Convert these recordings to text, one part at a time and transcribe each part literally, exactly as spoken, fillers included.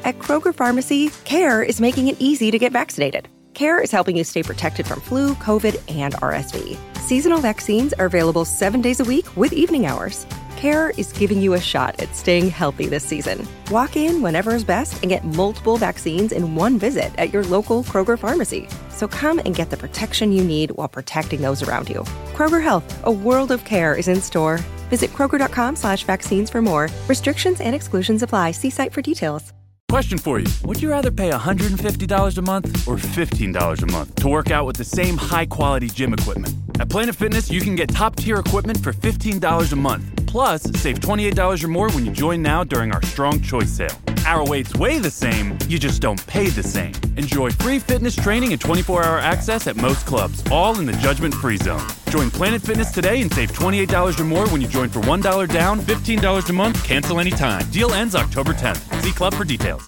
At Kroger Pharmacy, CARE is making it easy to get vaccinated. CARE is helping you stay protected from flu, COVID, and R S V. Seasonal vaccines are available seven days a week with evening hours. CARE is giving you a shot at staying healthy this season. Walk in whenever is best and get multiple vaccines in one visit at your local Kroger Pharmacy. So come and get the protection you need while protecting those around you. Kroger Health, a world of care is in store. Visit Kroger.com slash vaccines for more. Restrictions and exclusions apply. See site for details. Question for you. Would you rather pay one hundred fifty dollars a month or fifteen dollars a month to work out with the same high-quality gym equipment? At Planet Fitness, you can get top-tier equipment for fifteen dollars a month. Plus, save twenty-eight dollars or more when you join now during our Strong Choice sale. Our weights weigh the same, you just don't pay the same. Enjoy free fitness training and twenty-four hour access at most clubs, all in the judgment-free zone. Join Planet Fitness today and save twenty-eight dollars or more when you join for one dollar down, fifteen dollars a month, cancel anytime. Deal ends October tenth. See club for details.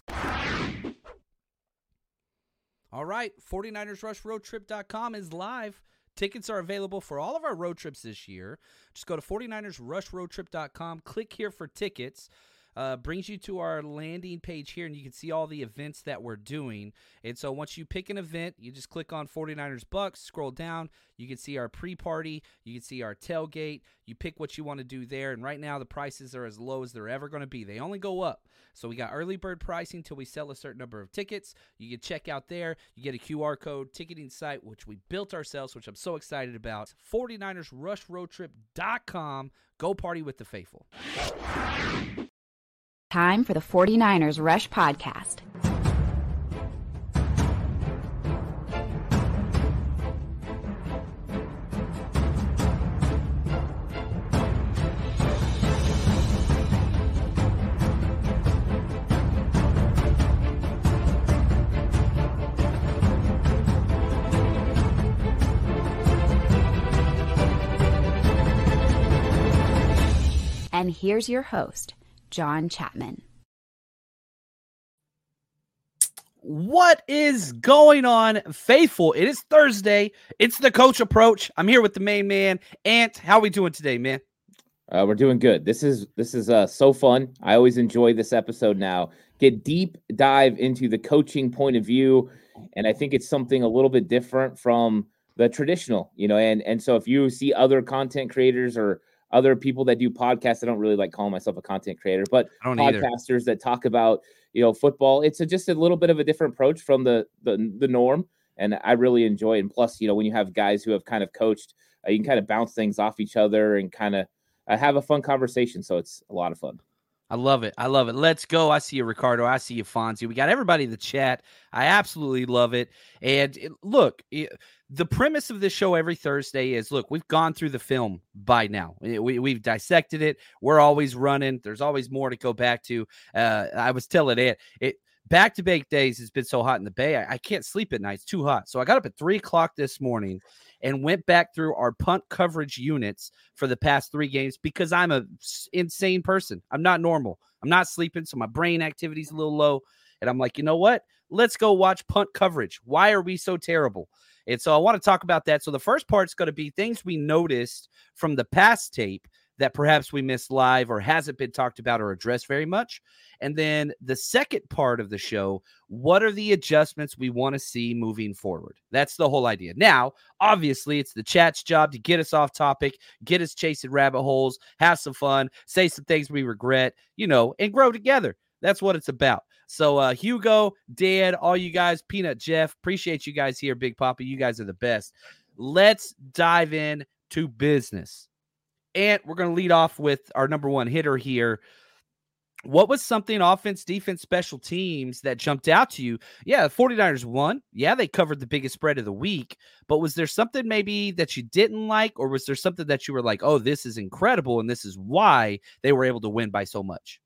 All right, forty-niners rush road trip dot com is live. Tickets are available for all of our road trips this year. Just go to forty-niners rush road trip dot com, click here for tickets. Uh, brings you to our landing page here, and you can see all the events that we're doing. And so once you pick an event, you just click on forty-niners Bucks, scroll down. You can see our pre-party. You can see our tailgate. You pick what you want to do there. And right now the prices are as low as they're ever going to be. They only go up. So we got early bird pricing until we sell a certain number of tickets. You can check out there. You get a Q R code ticketing site, which we built ourselves, which I'm so excited about. forty-niners rush road trip dot com. Go party with the faithful. Time for the forty-niners Rush Podcast. And here's your host, John Chapman. What is going on, faithful? It is Thursday. It's the Coach Approach. I'm here with the main man, Ant. How are we doing today, man? Uh, we're doing good. This is this is uh, so fun. I always enjoy this episode now. Get deep dive into the coaching point of view, and I think it's something a little bit different from the traditional, you know. And and so if you see other content creators or other people that do podcasts, I don't really like calling myself a content creator, but podcasters either. that talk about, you know, football. It's a, just a little bit of a different approach from the, the, the norm. And I really enjoy it. And plus, you know, when you have guys who have kind of coached, uh, you can kind of bounce things off each other and kind of uh, have a fun conversation. So it's a lot of fun. I love it. I love it. Let's go. I see you, Ricardo. I see you, Fonzie. We got everybody in the chat. I absolutely love it. And it, look, it, the premise of this show every Thursday is, look, we've gone through the film by now. We, we've dissected it. We're always running. There's always more to go back to. Uh, I was telling Ed, it back-to-back days has been so hot in the Bay. I, I can't sleep at night. It's too hot. So I got up at three o'clock this morning and went back through our punt coverage units for the past three games because I'm a insane person. I'm not normal. I'm not sleeping, so my brain activity is a little low. And I'm like, you know what? Let's go watch punt coverage. Why are we so terrible? And so I want to talk about that. So the first part is going to be things we noticed from the past tape that perhaps we missed live or hasn't been talked about or addressed very much. And then the second part of the show, what are the adjustments we want to see moving forward? That's the whole idea. Now, obviously, it's the chat's job to get us off topic, get us chasing rabbit holes, have some fun, say some things we regret, you know, and grow together. That's what it's about. So uh, Hugo, Dan, all you guys, Peanut, Jeff, appreciate you guys here, Big Papa. You guys are the best. Let's dive in to business. And we're going to lead off with our number one hitter here. What was something offense, defense, special teams that jumped out to you? Yeah, the forty-niners won. Yeah, they covered the biggest spread of the week. But was there something maybe that you didn't like, or was there something that you were like, oh, this is incredible, and this is why they were able to win by so much?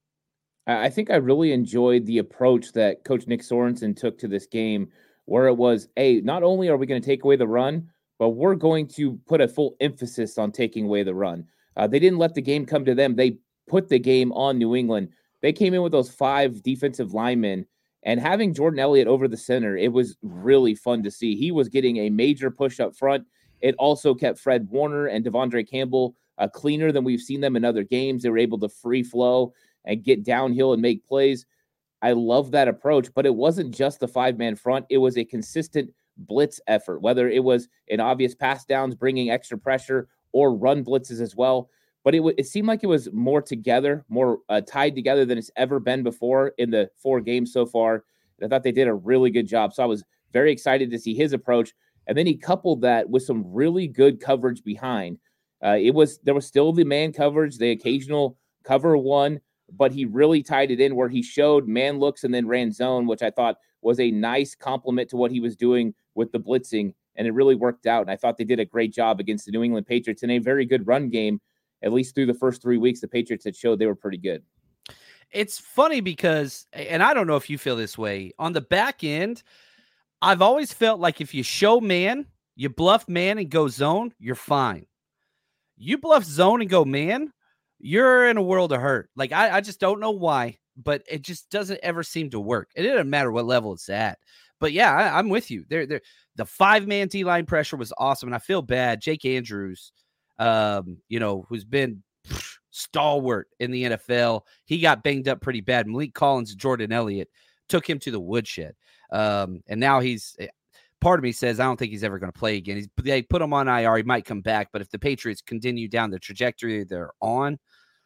I think I really enjoyed the approach that Coach Nick Sorensen took to this game, where it was, hey, not only are we going to take away the run, but we're going to put a full emphasis on taking away the run. Uh, they didn't let the game come to them. They put the game on New England. They came in with those five defensive linemen, and having Jordan Elliott over the center, it was really fun to see. He was getting a major push up front. It also kept Fred Warner and Devondre Campbell uh, cleaner than we've seen them in other games. They were able to free flow and get downhill and make plays. I love that approach, but it wasn't just the five-man front. It was a consistent blitz effort, whether it was an obvious pass downs, bringing extra pressure, or run blitzes as well. But it, w- it seemed like it was more together, more uh, tied together than it's ever been before in the four games so far. And I thought they did a really good job. So I was very excited to see his approach. And then he coupled that with some really good coverage behind. Uh, it was there was still the man coverage, the occasional cover one, but he really tied it in where he showed man looks and then ran zone, which I thought was a nice compliment to what he was doing with the blitzing, and it really worked out. And I thought they did a great job against the New England Patriots in a very good run game. At least through the first three weeks, the Patriots had showed they were pretty good. It's funny because, and I don't know if you feel this way, on the back end, I've always felt like if you show man, you bluff man and go zone, you're fine. You bluff zone and go man, you're in a world of hurt. Like, I, I just don't know why, but it just doesn't ever seem to work. It doesn't matter what level it's at. But yeah, I, I'm with you. There, there. The five-man D-line pressure was awesome, and I feel bad. Jake Andrews, um, you know, who's been pff, stalwart in the N F L, he got banged up pretty bad. Malik Collins and Jordan Elliott took him to the woodshed. Um, and now he's – part of me says I don't think he's ever going to play again. He's, they put him on I R. He might come back, but if the Patriots continue down the trajectory they're on,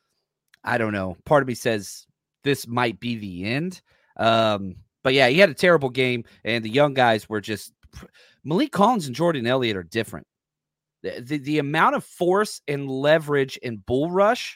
I don't know. Part of me says this might be the end. Um, but, yeah, he had a terrible game, and the young guys were just – Malik Collins and Jordan Elliott are different. The, the, the amount of force and leverage and bull rush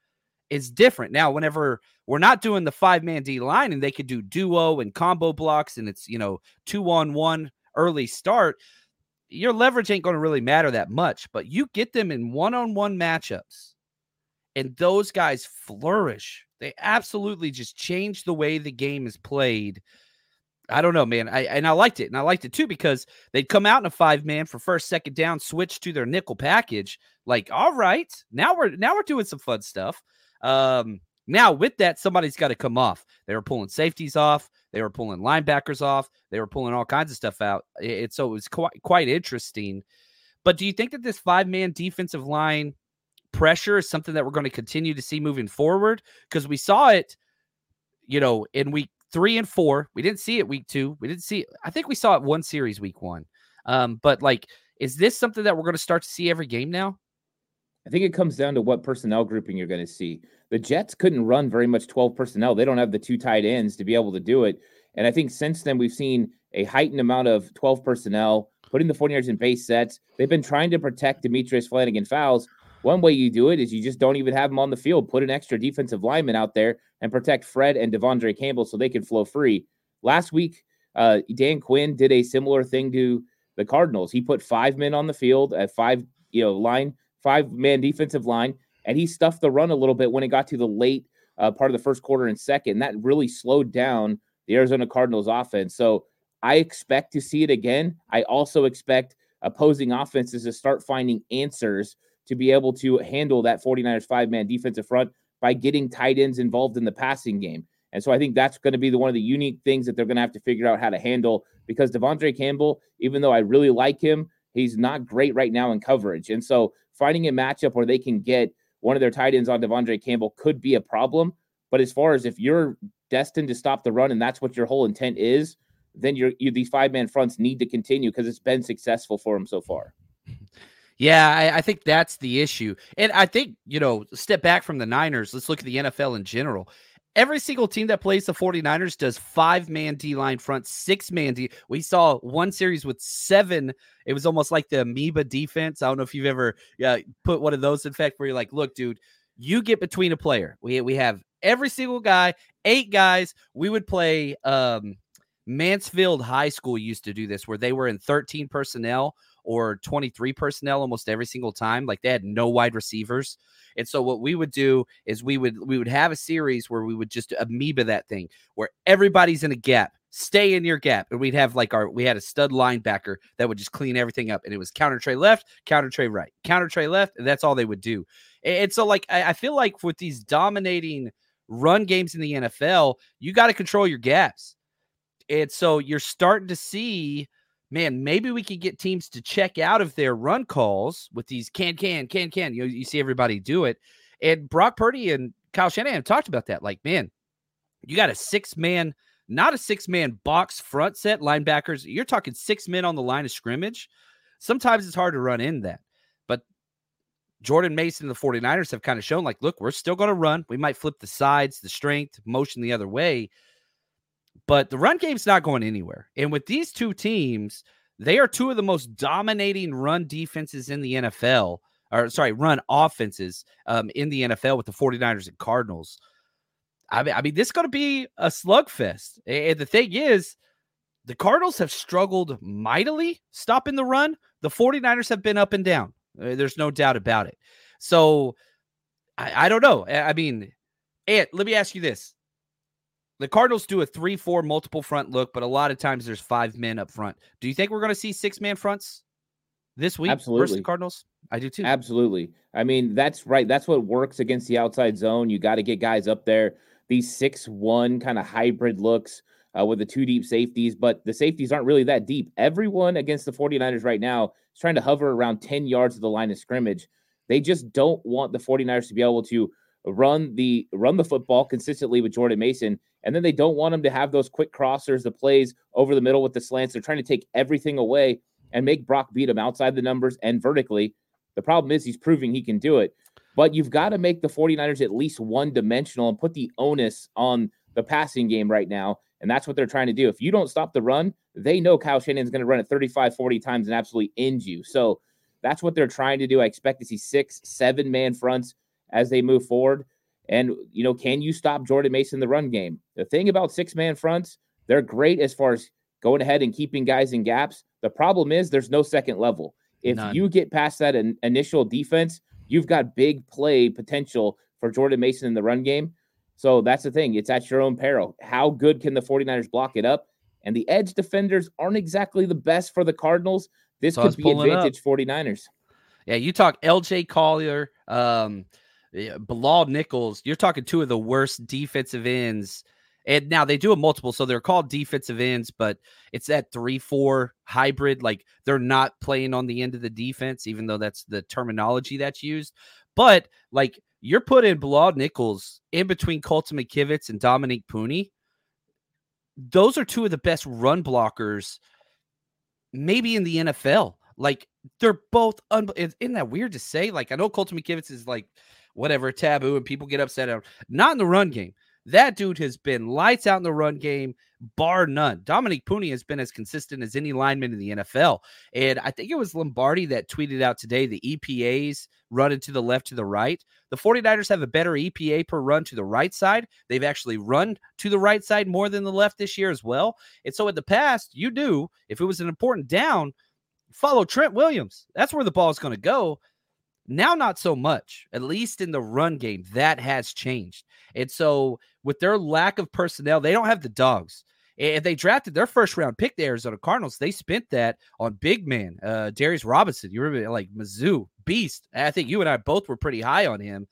is different. Now, whenever we're not doing the five-man D-line and they could do duo and combo blocks and it's, you know, two-on-one early start, your leverage ain't going to really matter that much. But you get them in one-on-one matchups, and those guys flourish. They absolutely just change the way the game is played. I don't know, man. I and I liked it. And I liked it, too, because they'd come out in a five-man for first, second down, switch to their nickel package. Like, all right, now we're now we're doing some fun stuff. Um, now, with that, somebody's got to come off. They were pulling safeties off. They were pulling linebackers off. They were pulling all kinds of stuff out. It, it, so it was quite, quite interesting. But do you think that this five-man defensive line pressure is something that we're going to continue to see moving forward? Because we saw it, you know, in week three and four. We didn't see it week two. We didn't see it. I think we saw it one series week one. Um, but, like, is this something that we're going to start to see every game now? I think it comes down to what personnel grouping you're going to see. The Jets couldn't run very much twelve personnel. They don't have the two tight ends to be able to do it. And I think since then we've seen a heightened amount of twelve personnel, putting the forty-yards in base sets. They've been trying to protect Demetrius Flannigan-Fowles. One way you do it is you just don't even have him on the field. Put an extra defensive lineman out there and protect Fred and Devondre Campbell so they can flow free. Last week, uh, Dan Quinn did a similar thing to the Cardinals. He put five men on the field at five, you know, line, five-man defensive line, and he stuffed the run a little bit when it got to the late uh, part of the first quarter and second. That really slowed down the Arizona Cardinals offense. So I expect to see it again. I also expect opposing offenses to start finding answers to be able to handle that 49ers five-man defensive front by getting tight ends involved in the passing game. And so I think that's going to be the, one of the unique things that they're going to have to figure out how to handle, because Devondre Campbell, even though I really like him, he's not great right now in coverage. And so finding a matchup where they can get one of their tight ends on Devondre Campbell could be a problem. But as far as if you're destined to stop the run and that's what your whole intent is, then you're, you, these five-man fronts need to continue because it's been successful for them so far. Yeah, I, I think that's the issue. And I think, you know, step back from the Niners, let's look at the N F L in general. Every single team that plays the 49ers does five-man D-line front, six-man D. We saw one series with seven. It was almost like the amoeba defense. I don't know if you've ever uh, put one of those in fact where you're like, look, dude, you get between a player. We, we have every single guy, eight guys. We would play um, Mansfield High School used to do this where they were in thirteen personnel or twenty-three personnel almost every single time. Like they had no wide receivers. And so what we would do is we would we would have a series where we would just amoeba that thing where everybody's in a gap. Stay in your gap. And we'd have like our we had a stud linebacker that would just clean everything up. And it was counter tray left, counter tray right, counter tray left, and that's all they would do. And so like I, I feel like with these dominating run games in the N F L, you got to control your gaps. And so you're starting to see, man, maybe we could get teams to check out of their run calls with these can, can, can, can. You know, you see everybody do it. And Brock Purdy and Kyle Shanahan talked about that. Like, man, You got a six-man, not a six-man box front set linebackers. You're talking six men on the line of scrimmage. Sometimes it's hard to run in that. But Jordan Mason and the 49ers have kind of shown, like, look, we're still going to run. We might flip the sides, the strength, motion the other way. But the run game's not going anywhere. And with these two teams, they are two of the most dominating run defenses in the N F L. Or, sorry, run offenses um, in the N F L with the 49ers and Cardinals. I mean, I mean this is going to be a slugfest. And the thing is, the Cardinals have struggled mightily stopping the run. The 49ers have been up and down. There's no doubt about it. So, I, I don't know. I mean, and let me ask you this. The Cardinals do a three four multiple front look, but a lot of times there's five men up front. Do you think we're going to see six-man fronts this week Absolutely. versus the Cardinals? I do too. Absolutely. I mean, that's right. That's what works against the outside zone. You got to get guys up there. These six one kind of hybrid looks uh, with the two deep safeties, but the safeties aren't really that deep. Everyone against the 49ers right now is trying to hover around ten yards of the line of scrimmage. They just don't want the 49ers to be able to run the run the football consistently with Jordan Mason, and then they don't want him to have those quick crossers, the plays over the middle with the slants. They're trying to take everything away and make Brock beat him outside the numbers and vertically. The problem is he's proving he can do it, but you've got to make the 49ers at least one-dimensional and put the onus on the passing game right now, and that's what they're trying to do. If you don't stop the run, they know Kyle Shanahan's going to run it thirty-five, forty times and absolutely end you. So that's what they're trying to do. I expect to see six, seven-man fronts as they move forward. And, you know, can you stop Jordan Mason in the run game? The thing about six-man fronts, they're great as far as going ahead and keeping guys in gaps. The problem is there's no second level. If None. you get past that in, initial defense, you've got big play potential for Jordan Mason in the run game. So that's the thing. It's at your own peril. How good can the 49ers block it up? And the edge defenders aren't exactly the best for the Cardinals. This So I was could be pulling advantage up. 49ers. Yeah, you talk L J Collier, um, yeah, Bilal Nichols. You're talking two of the worst defensive ends. And now they do a multiple, so they're called defensive ends, but it's that three four hybrid. Like, they're not playing on the end of the defense, even though that's the terminology that's used. But, like, you're putting Bilal Nichols in between Colton McKivitz and Dominique Pooney. Those are two of the best run blockers maybe in the N F L. Like, they're both un- isn't that weird to say? Like, I know Colton McKivitz is like whatever taboo and people get upset at him. Not in the run game. That dude has been lights out in the run game, bar none. Dominique Pooney has been as consistent as any lineman in the N F L. And I think it was Lombardi that tweeted out today the E P As running to the left to the right. The 49ers have a better E P A per run to the right side. They've actually run to the right side more than the left this year as well. And so in the past, you do, if it was an important down, follow Trent Williams. That's where the ball is going to go. Now, not so much, at least in the run game. That has changed. And so with their lack of personnel, they don't have the dogs. And they drafted their first round pick, the Arizona Cardinals. They spent that on big man, uh, Darius Robinson. You remember, like, Mizzou, beast. I think you and I both were pretty high on him.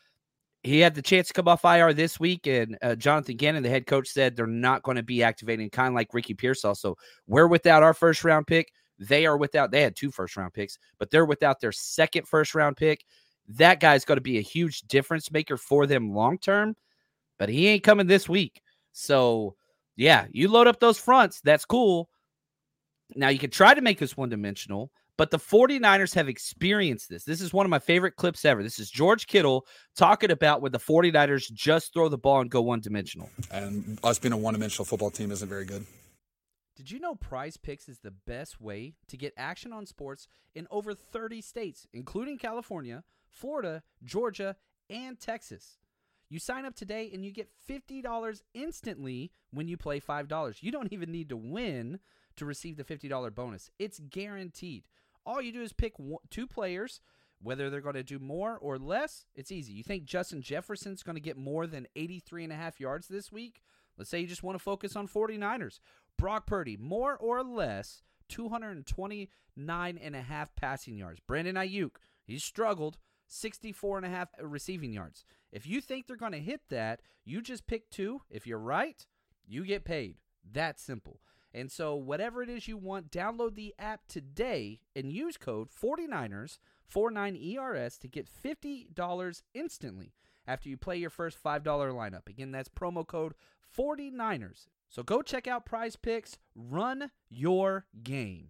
He had the chance to come off I R this week, and uh, Jonathan Gannon, the head coach, said they're not going to be activating, kind of like Ricky Pearsall. So we're without our first round pick. They are without, they had two first round picks, but they're without their second first round pick. That guy's going to be a huge difference maker for them long term, but he ain't coming this week. So, yeah, you load up those fronts. That's cool. Now, you can try to make this one dimensional, but the 49ers have experienced this. This is one of my favorite clips ever. This is George Kittle talking about when the 49ers just throw the ball and go one dimensional. And us being a one dimensional football team isn't very good. Did you know Prize Picks is the best way to get action on sports in over thirty states, including California, Florida, Georgia, and Texas? You sign up today and you get fifty dollars instantly when you play five dollars. You don't even need to win to receive the fifty dollars bonus. It's guaranteed. All you do is pick one, two players, whether they're going to do more or less. It's easy. You think Justin Jefferson's going to get more than eighty-three and a half yards this week? Let's say you just want to focus on 49ers. Brock Purdy, more or less, two hundred twenty-nine and a half passing yards. Brandon Ayuk, he's struggled, sixty-four and a half receiving yards. If you think they're going to hit that, you just pick two. If you're right, you get paid. That simple. And so whatever it is you want, download the app today and use code 49ers, forty-nine E R S to get fifty dollars instantly. after you play your first five dollars lineup. Again, that's promo code forty-niners. So go check out Prize Picks. Run your game.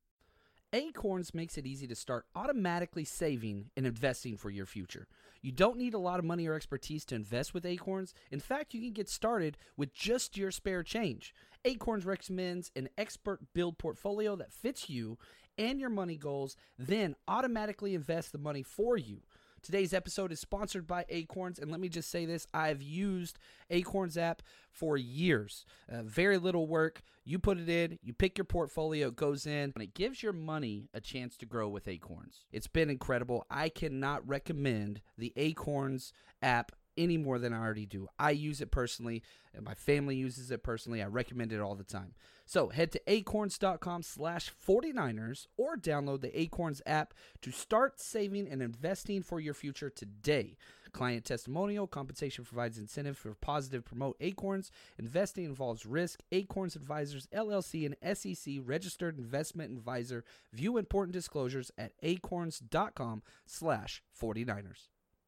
Acorns makes it easy to start automatically saving and investing for your future. You don't need a lot of money or expertise to invest with Acorns. In fact, you can get started with just your spare change. Acorns recommends an expert build portfolio that fits you and your money goals, then automatically invest the money for you. Today's episode is sponsored by Acorns, and let me just say this. I've used Acorns app for years. Uh, very little work. You put it in, you pick your portfolio, it goes in, and it gives your money a chance to grow with Acorns. It's been incredible. I cannot recommend the Acorns app any more than I already do. I use it personally, and my family uses it personally. I recommend it all the time. So head to acorns.com slash 49ers or download the Acorns app to start saving and investing for your future today. Client testimonial, compensation provides incentive for positive promote Acorns. Investing involves risk. Acorns Advisors, L L C, and S E C registered investment advisor. View important disclosures at acorns.com slash 49ers.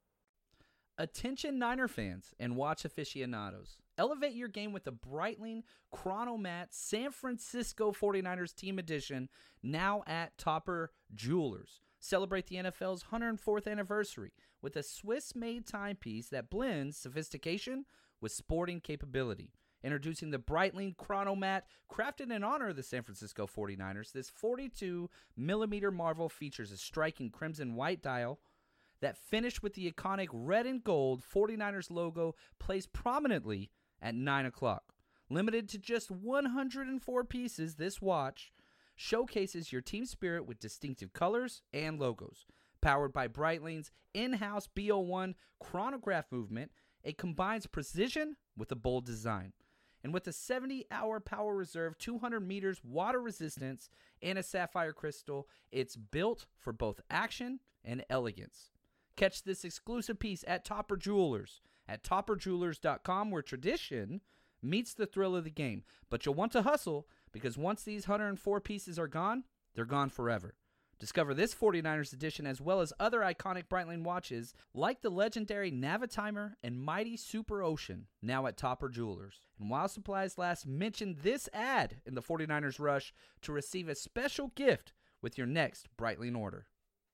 Attention Niner fans and watch aficionados. Elevate your game with the Breitling Chronomat San Francisco 49ers Team Edition, now at Topper Jewelers. Celebrate the N F L's one hundred fourth anniversary with a Swiss-made timepiece that blends sophistication with sporting capability. Introducing the Breitling Chronomat, crafted in honor of the San Francisco 49ers. This forty-two millimeter marvel features a striking crimson white dial that, finished with the iconic red and gold 49ers logo, plays prominently at nine o'clock. Limited to just one hundred four pieces, this watch showcases your team spirit with distinctive colors and logos. Powered by Breitling's in-house B O one chronograph movement, it combines precision with a bold design. And with a seventy hour power reserve, two hundred meters water resistance, and a sapphire crystal, it's built for both action and elegance. Catch this exclusive piece at Topper Jewelers at topper jewelers dot com, where tradition meets the thrill of the game. But you'll want to hustle, because once these one hundred four pieces are gone, they're gone forever. Discover this 49ers edition as well as other iconic Breitling watches like the legendary Navitimer and Mighty Super Ocean, now at Topper Jewelers. And while supplies last, mention this ad in the 49ers Rush to receive a special gift with your next Breitling order.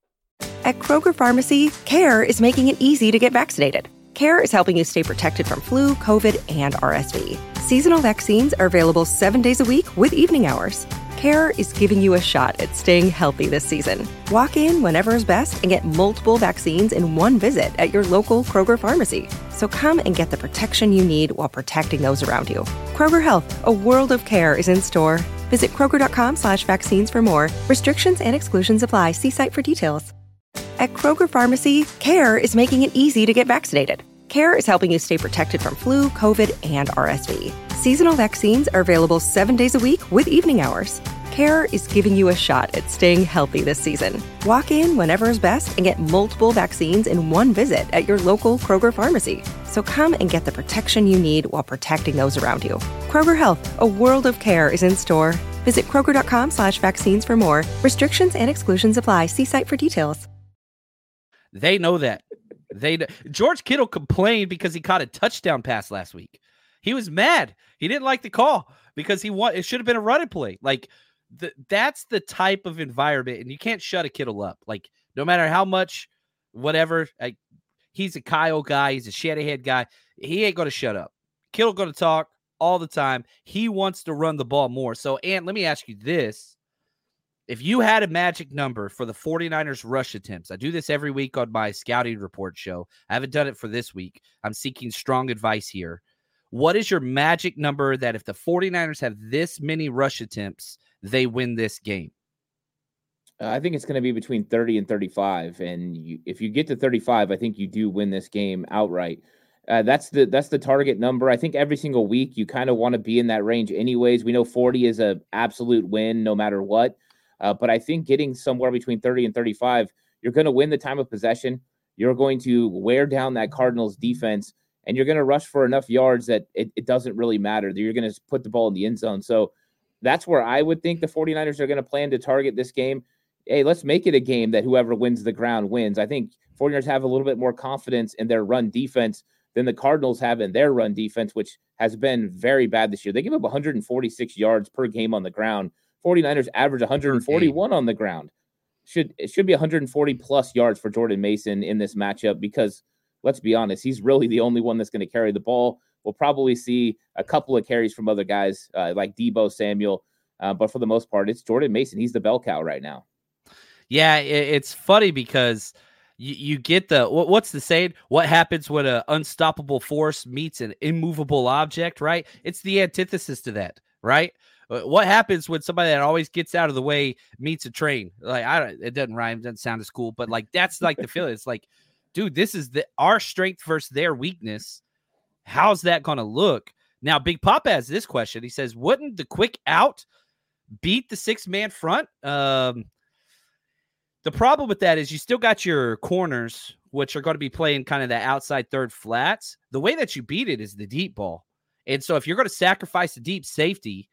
At Kroger Pharmacy, CARE is making it easy to get vaccinated. CARE is helping you stay protected from flu, COVID, and R S V. Seasonal vaccines are available seven days a week with evening hours. CARE is giving you a shot at staying healthy this season. Walk in whenever is best and get multiple vaccines in one visit at your local Kroger Pharmacy. So come and get the protection you need while protecting those around you. Kroger Health, a world of care, is in store. Visit kroger.com slash vaccines for more. Restrictions and exclusions apply. See site for details. At Kroger Pharmacy, CARE is making it easy to get vaccinated. CARE is helping you stay protected from flu, COVID, and R S V. Seasonal vaccines are available seven days a week with evening hours. CARE is giving you a shot at staying healthy this season. Walk in whenever is best and get multiple vaccines in one visit at your local Kroger Pharmacy. So come and get the protection you need while protecting those around you. Kroger Health, a world of care, is in store. Visit kroger.com slash vaccines for more. Restrictions and exclusions apply. See site for details. They know that. They George Kittle complained because he caught a touchdown pass last week. He was mad. He didn't like the call because he want it should have been a running play. Like the, that's the type of environment, and you can't shut a Kittle up. Like no matter how much, whatever. Like he's a Kyle guy. He's a Shanahan guy. He ain't going to shut up. Kittle going to talk all the time. He wants to run the ball more. So, Ant, let me ask you this. If you had a magic number for the 49ers rush attempts, I do this every week on my scouting report show. I haven't done it for this week. I'm seeking strong advice here. What is your magic number that if the 49ers have this many rush attempts, they win this game? Uh, I think it's going to be between thirty and thirty-five. And you, if you get to thirty-five, I think you do win this game outright. Uh, that's the that's the target number. I think every single week you kind of want to be in that range anyways. We know forty is an absolute win no matter what. Uh, but I think getting somewhere between thirty and thirty-five, you're going to win the time of possession. You're going to wear down that Cardinals defense, and you're going to rush for enough yards that it, it doesn't really matter. You're going to put the ball in the end zone. So that's where I would think the 49ers are going to plan to target this game. hey, let's make it a game that whoever wins the ground wins. I think 49ers have a little bit more confidence in their run defense than the Cardinals have in their run defense, which has been very bad this year. They give up one hundred forty-six yards per game on the ground. 49ers average one hundred forty-one on the ground. Should it should be one hundred forty plus yards for Jordan Mason in this matchup because, let's be honest, he's really the only one that's going to carry the ball. We'll probably see a couple of carries from other guys uh, like Deebo Samuel, uh, but for the most part, it's Jordan Mason. He's the bell cow right now. Yeah, it, it's funny because you, you get the what, what's the saying? What happens when an unstoppable force meets an immovable object? Right? It's the antithesis to that, right? What happens when somebody that always gets out of the way meets a train? Like, I don't, it doesn't rhyme, doesn't sound as cool, but like that's like the feeling. It's like, dude, this is the our strength versus their weakness. How's that going to look? Now, Big Papa has this question. He says, wouldn't the quick out beat the six-man front? Um, the problem with that is you still got your corners, which are going to be playing kind of the outside third flats. The way that you beat it is the deep ball. And so if you're going to sacrifice the deep safety,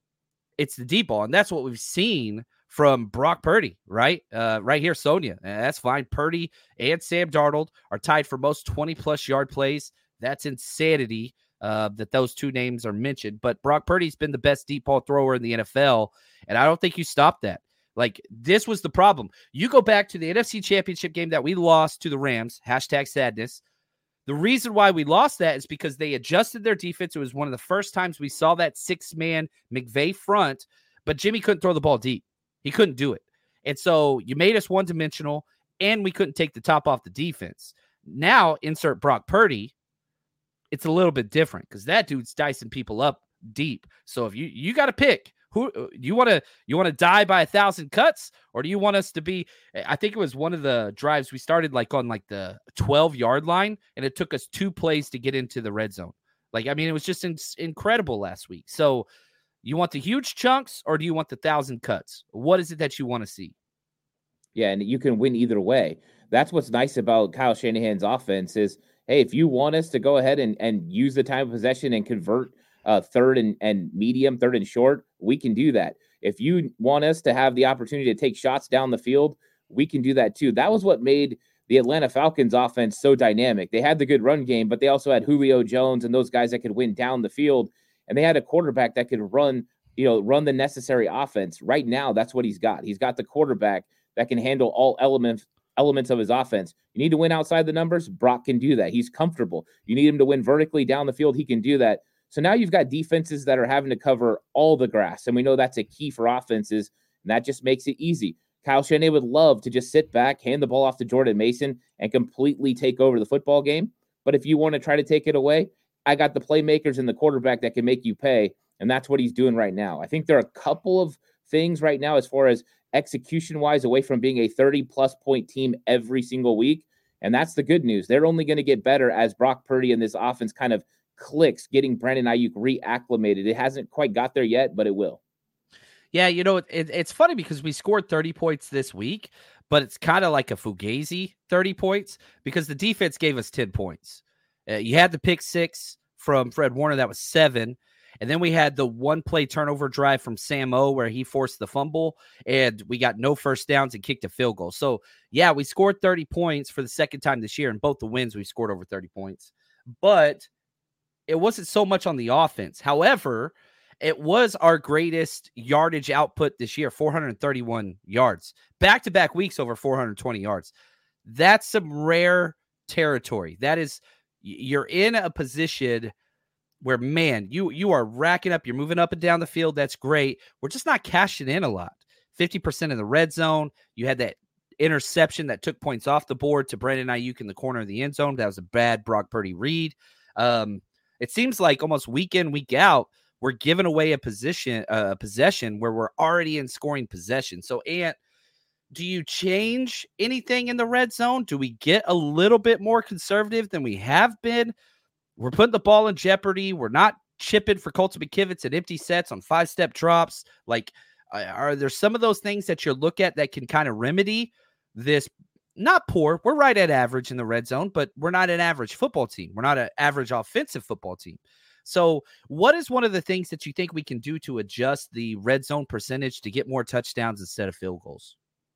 it's the deep ball. And that's what we've seen from Brock Purdy, right? Uh, right here, Sonia. That's fine. Purdy and Sam Darnold are tied for most twenty-plus yard plays. That's insanity uh, that those two names are mentioned. But Brock Purdy's been the best deep ball thrower in the N F L, and I don't think you stop that. Like, this was the problem. You go back to the N F C Championship game that we lost to the Rams, hashtag sadness. The reason why we lost that is because they adjusted their defense. It was one of the first times we saw that six-man McVay front, but Jimmy couldn't throw the ball deep. He couldn't do it. And so you made us one-dimensional, and we couldn't take the top off the defense. Now, insert Brock Purdy. It's a little bit different because that dude's dicing people up deep. So if you you got to pick who you want to you want to die by a thousand cuts, or do you want us to be? I think it was one of the drives we started like on like the twelve yard line, and it took us two plays to get into the red zone. Like, I mean, it was just in, incredible last week. So you want the huge chunks, or do you want the thousand cuts? What is it that you want to see? Yeah, and you can win either way. That's what's nice about Kyle Shanahan's offense is, hey, if you want us to go ahead and, and use the time of possession and convert uh, third and, and medium, third and short, we can do that. If you want us to have the opportunity to take shots down the field, we can do that too. That was what made the Atlanta Falcons offense so dynamic. They had the good run game, but they also had Julio Jones and those guys that could win down the field. And they had a quarterback that could run, you know, run the necessary offense. Right now, that's what he's got. He's got the quarterback that can handle all elements elements of his offense. You need to win outside the numbers. Brock can do that. He's comfortable. You need him to win vertically down the field. He can do that. So now you've got defenses that are having to cover all the grass. And we know that's a key for offenses. And that just makes it easy. Kyle Shanahan would love to just sit back, hand the ball off to Jordan Mason, and completely take over the football game. But if you want to try to take it away, I got the playmakers and the quarterback that can make you pay. And that's what he's doing right now. I think there are a couple of things right now as far as execution-wise away from being a thirty-plus point team every single week. And that's the good news. They're only going to get better as Brock Purdy and this offense kind of clicks, getting Brandon Ayuk reacclimated. It hasn't quite got there yet, but it will. Yeah, you know, it, it, it's funny because we scored thirty points this week, but it's kind of like a Fugazi thirty points because the defense gave us ten points. Uh, you had the pick six from Fred Warner. That was seven. And then we had the one-play turnover drive from Sam O where he forced the fumble, and we got no first downs and kicked a field goal. So, yeah, we scored thirty points for the second time this year. In both the wins, we scored over thirty points. But it wasn't so much on the offense. However, it was our greatest yardage output this year, four hundred thirty-one yards. Back-to-back weeks over four hundred twenty yards. That's some rare territory. That is, you're in a position where, man, you you are racking up. You're moving up and down the field. That's great. We're just not cashing in a lot. fifty percent in the red zone. You had that interception that took points off the board to Brandon Ayuk in the corner of the end zone. That was a bad Brock Purdy read. Um, it seems like almost week in, week out, we're giving away a position, a uh, possession where we're already in scoring possession. So, Ant, do you change anything in the red zone? Do we get a little bit more conservative than we have been? We're putting the ball in jeopardy. We're not chipping for Colton McKivitz and empty sets on five-step drops. Like, are there some of those things that you look at that can kind of remedy this? Not poor. We're right at average in the red zone, but we're not an average football team. We're not an average offensive football team. So what is one of the things that you think we can do to adjust the red zone percentage to get more touchdowns instead of field goals?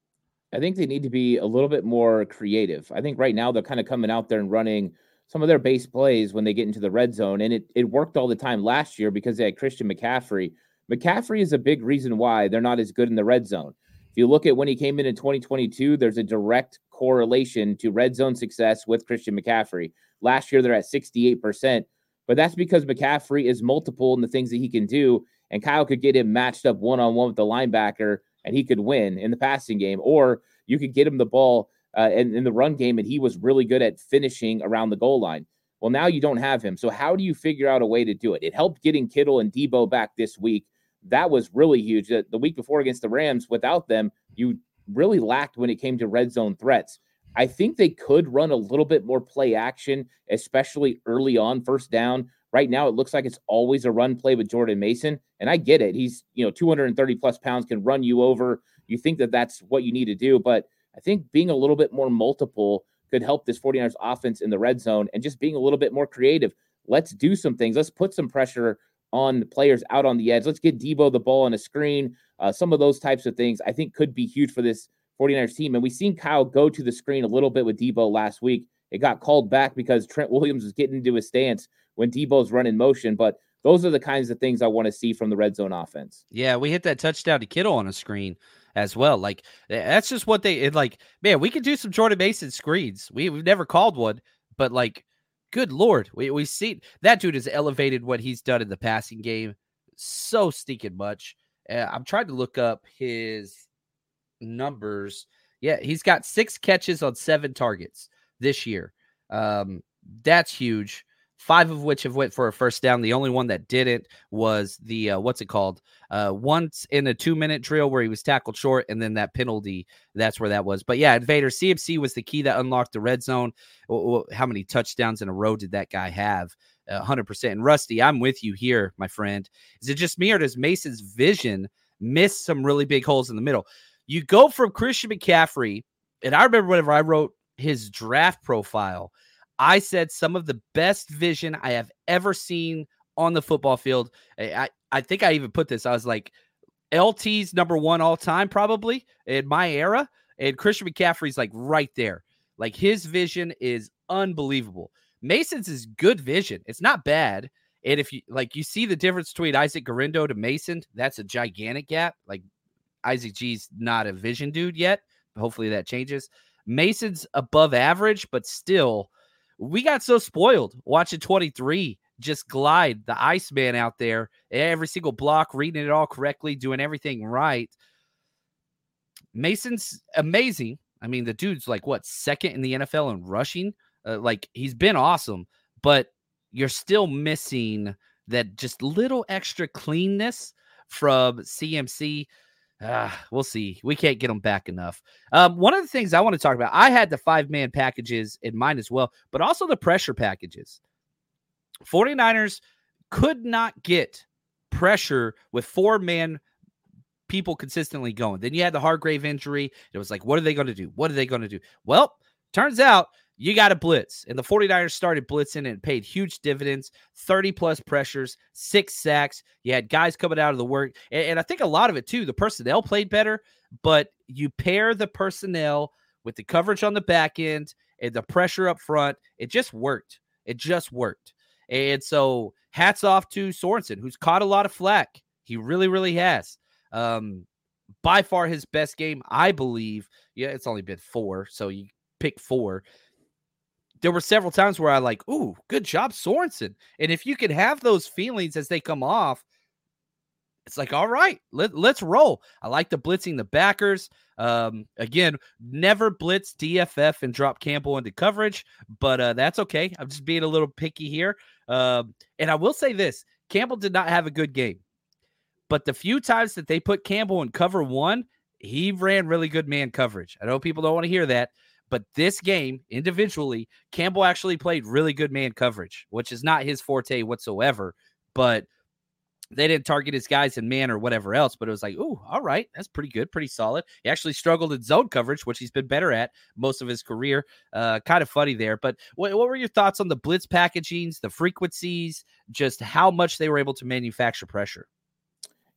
I think they need to be a little bit more creative. I think right now they're kind of coming out there and running some of their base plays when they get into the red zone, and it, it worked all the time last year because they had Christian McCaffrey. McCaffrey is a big reason why they're not as good in the red zone. If you look at when he came in in twenty twenty-two, there's a direct correlation to red zone success with Christian McCaffrey. Last year, they're at sixty-eight percent, but that's because McCaffrey is multiple in the things that he can do, and Kyle could get him matched up one-on-one with the linebacker, and he could win in the passing game, or you could get him the ball uh, in, in the run game, and he was really good at finishing around the goal line. Well, now you don't have him. So how do you figure out a way to do it? It helped getting Kittle and Debo back this week. That was really huge. The, the week before against the Rams, without them, you really lacked when it came to red zone threats. I think they could run a little bit more play action, especially early on first down. Right now, it looks like it's always a run play with Jordan Mason. And I get it. He's, you know, two hundred thirty plus pounds, can run you over. You think that that's what you need to do. But I think being a little bit more multiple could help this 49ers offense in the red zone, and just being a little bit more creative. Let's do some things. Let's put some pressure on the players out on the edge. Let's get Debo the ball on a screen. Uh, some of those types of things I think could be huge for this 49ers team. And we've seen Kyle go to the screen a little bit with Debo last week. It got called back because Trent Williams was getting into his stance when Debo's running motion. But those are the kinds of things I want to see from the red zone offense. Yeah, we hit that touchdown to Kittle on a screen as well. Like, that's just what they it, like, man, we could do some Jordan Mason screens. We, we've never called one, but like, good Lord, we, we see that dude has elevated what he's done in the passing game so stinking much. Uh, I'm trying to look up his numbers. Yeah, he's got six catches on seven targets this year. Um, that's huge. Five of which have went for a first down. The only one that didn't was the, uh, what's it called? Uh, once in a two-minute drill where he was tackled short, and then that penalty, that's where that was. But yeah, Invader, C M C was the key that unlocked the red zone. How many touchdowns in a row did that guy have? Uh, one hundred percent. And Rusty, I'm with you here, my friend. Is it just me, or does Mason's vision miss some really big holes in the middle? You go from Christian McCaffrey, and I remember whenever I wrote his draft profile, I said some of the best vision I have ever seen on the football field. I, I think I even put this. I was like, L T's number one all time, probably in my era. And Christian McCaffrey's like right there. Like, his vision is unbelievable. Mason's is good vision. It's not bad. And if you like, you see the difference between Isaac Garindo to Mason, that's a gigantic gap. Like, Isaac G's not a vision dude yet. Hopefully that changes. Mason's above average, but still, we got so spoiled watching twenty-three just glide, the Iceman out there, every single block, reading it all correctly, doing everything right. Mason's amazing. I mean, the dude's like, what, second in the N F L in rushing? Uh, like, he's been awesome, but you're still missing that just little extra cleanness from C M C. Uh, we'll see. We can't get them back enough. Um, one of the things I want to talk about, I had the five-man packages in mind as well, but also the pressure packages. 49ers could not get pressure with four-man people consistently going. Then you had the Hargrave injury. It was like, what are they going to do? What are they going to do? Well, turns out you got to blitz. And the 49ers started blitzing, and it paid huge dividends, thirty-plus pressures, six sacks. You had guys coming out of the work. And, and I think a lot of it, too, the personnel played better, but you pair the personnel with the coverage on the back end and the pressure up front. It just worked. It just worked. And so hats off to Sorensen, who's caught a lot of flack. He really, really has. Um, by far his best game, I believe. Yeah, it's only been four, so you pick four. There were several times where I like, ooh, good job, Sorensen. And if you can have those feelings as they come off, it's like, all right, let, let's roll. I like the blitzing the backers. Um, again, never blitz D F F and drop Campbell into coverage, but uh, that's okay. I'm just being a little picky here. Um, and I will say this, Campbell did not have a good game, but the few times that they put Campbell in cover one, he ran really good man coverage. I know people don't want to hear that, but this game, individually, Campbell actually played really good man coverage, which is not his forte whatsoever. But they didn't target his guys in man or whatever else. But it was like, ooh, all right, that's pretty good, pretty solid. He actually struggled in zone coverage, which he's been better at most of his career. Uh, kind of funny there. But what, what were your thoughts on the blitz packagings, the frequencies, just how much they were able to manufacture pressure?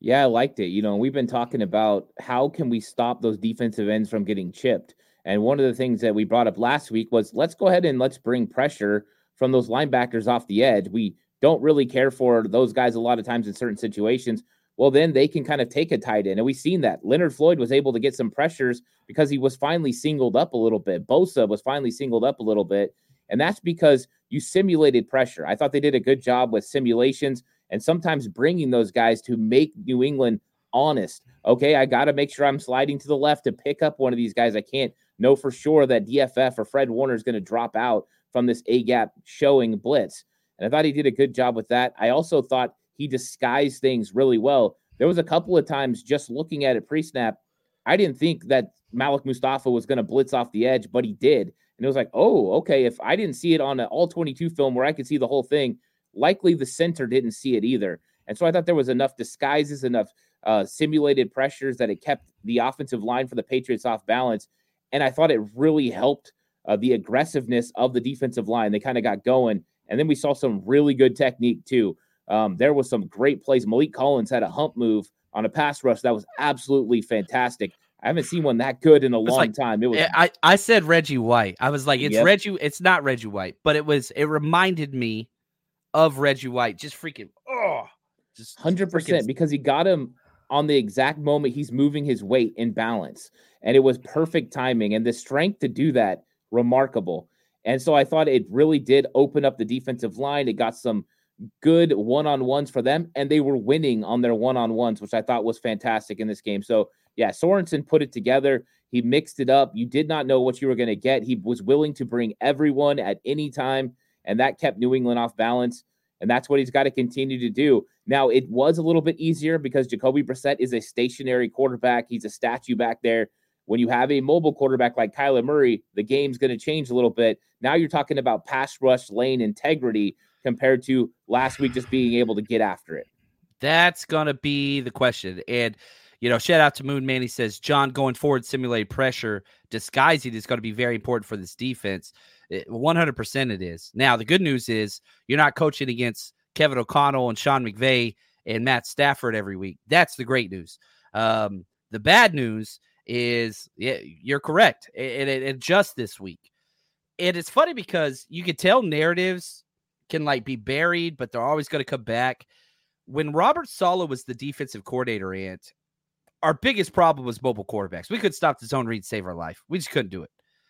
Yeah, I liked it. You know, we've been talking about how can we stop those defensive ends from getting chipped. And one of the things that we brought up last week was let's go ahead and let's bring pressure from those linebackers off the edge. We don't really care for those guys a lot of times in certain situations. Well, then they can kind of take a tight end. And we've seen that. Leonard Floyd was able to get some pressures because he was finally singled up a little bit. Bosa was finally singled up a little bit. And that's because you simulated pressure. I thought they did a good job with simulations and sometimes bringing those guys to make New England honest. Okay, I got to make sure I'm sliding to the left to pick up one of these guys. I can't know for sure that D F F or Fred Warner is going to drop out from this A-gap showing blitz. And I thought he did a good job with that. I also thought he disguised things really well. There was a couple of times just looking at it pre-snap, I didn't think that Malik Mustafa was going to blitz off the edge, but he did. And it was like, oh, okay, if I didn't see it on an all twenty-two film where I could see the whole thing, likely the center didn't see it either. And so I thought there was enough disguises, enough uh, simulated pressures that it kept the offensive line for the Patriots off balance. And I thought it really helped uh, the aggressiveness of the defensive line. They kind of got going. And then we saw some really good technique too. Um, there was some great plays. Malik Collins had a hump move on a pass rush that was absolutely fantastic. I haven't seen one that good in a long like, time. It was. I, I said Reggie White. I was like, it's Yep. Reggie. It's not Reggie White, but it was. It reminded me of Reggie White. Just freaking. Oh, just one hundred percent freaking- because he got him on the exact moment he's moving his weight in balance. And it was perfect timing. And the strength to do that, remarkable. And so I thought it really did open up the defensive line. It got some good one-on-ones for them, and they were winning on their one-on-ones, which I thought was fantastic in this game. So, yeah, Sorensen put it together. He mixed it up. You did not know what you were going to get. He was willing to bring everyone at any time, and that kept New England off balance, and that's what he's got to continue to do. Now, it was a little bit easier because Jacoby Brissett is a stationary quarterback. He's a statue back there. When you have a mobile quarterback like Kyler Murray, the game's going to change a little bit. Now you're talking about pass rush lane integrity compared to last week just being able to get after it. That's going to be the question. And, you know, shout out to Moon Man. He says, John, going forward, simulate pressure, disguising is going to be very important for this defense. It, one hundred percent it is. Now, the good news is you're not coaching against Kevin O'Connell and Sean McVay and Matt Stafford every week. That's the great news. Um, the bad news is yeah, you're correct. It, it, it just this week. And it's funny because you can tell narratives can like be buried, but they're always going to come back. When Robert Saleh was the defensive coordinator, and our biggest problem was mobile quarterbacks. We could stop the zone read, save our life. We just couldn't do it.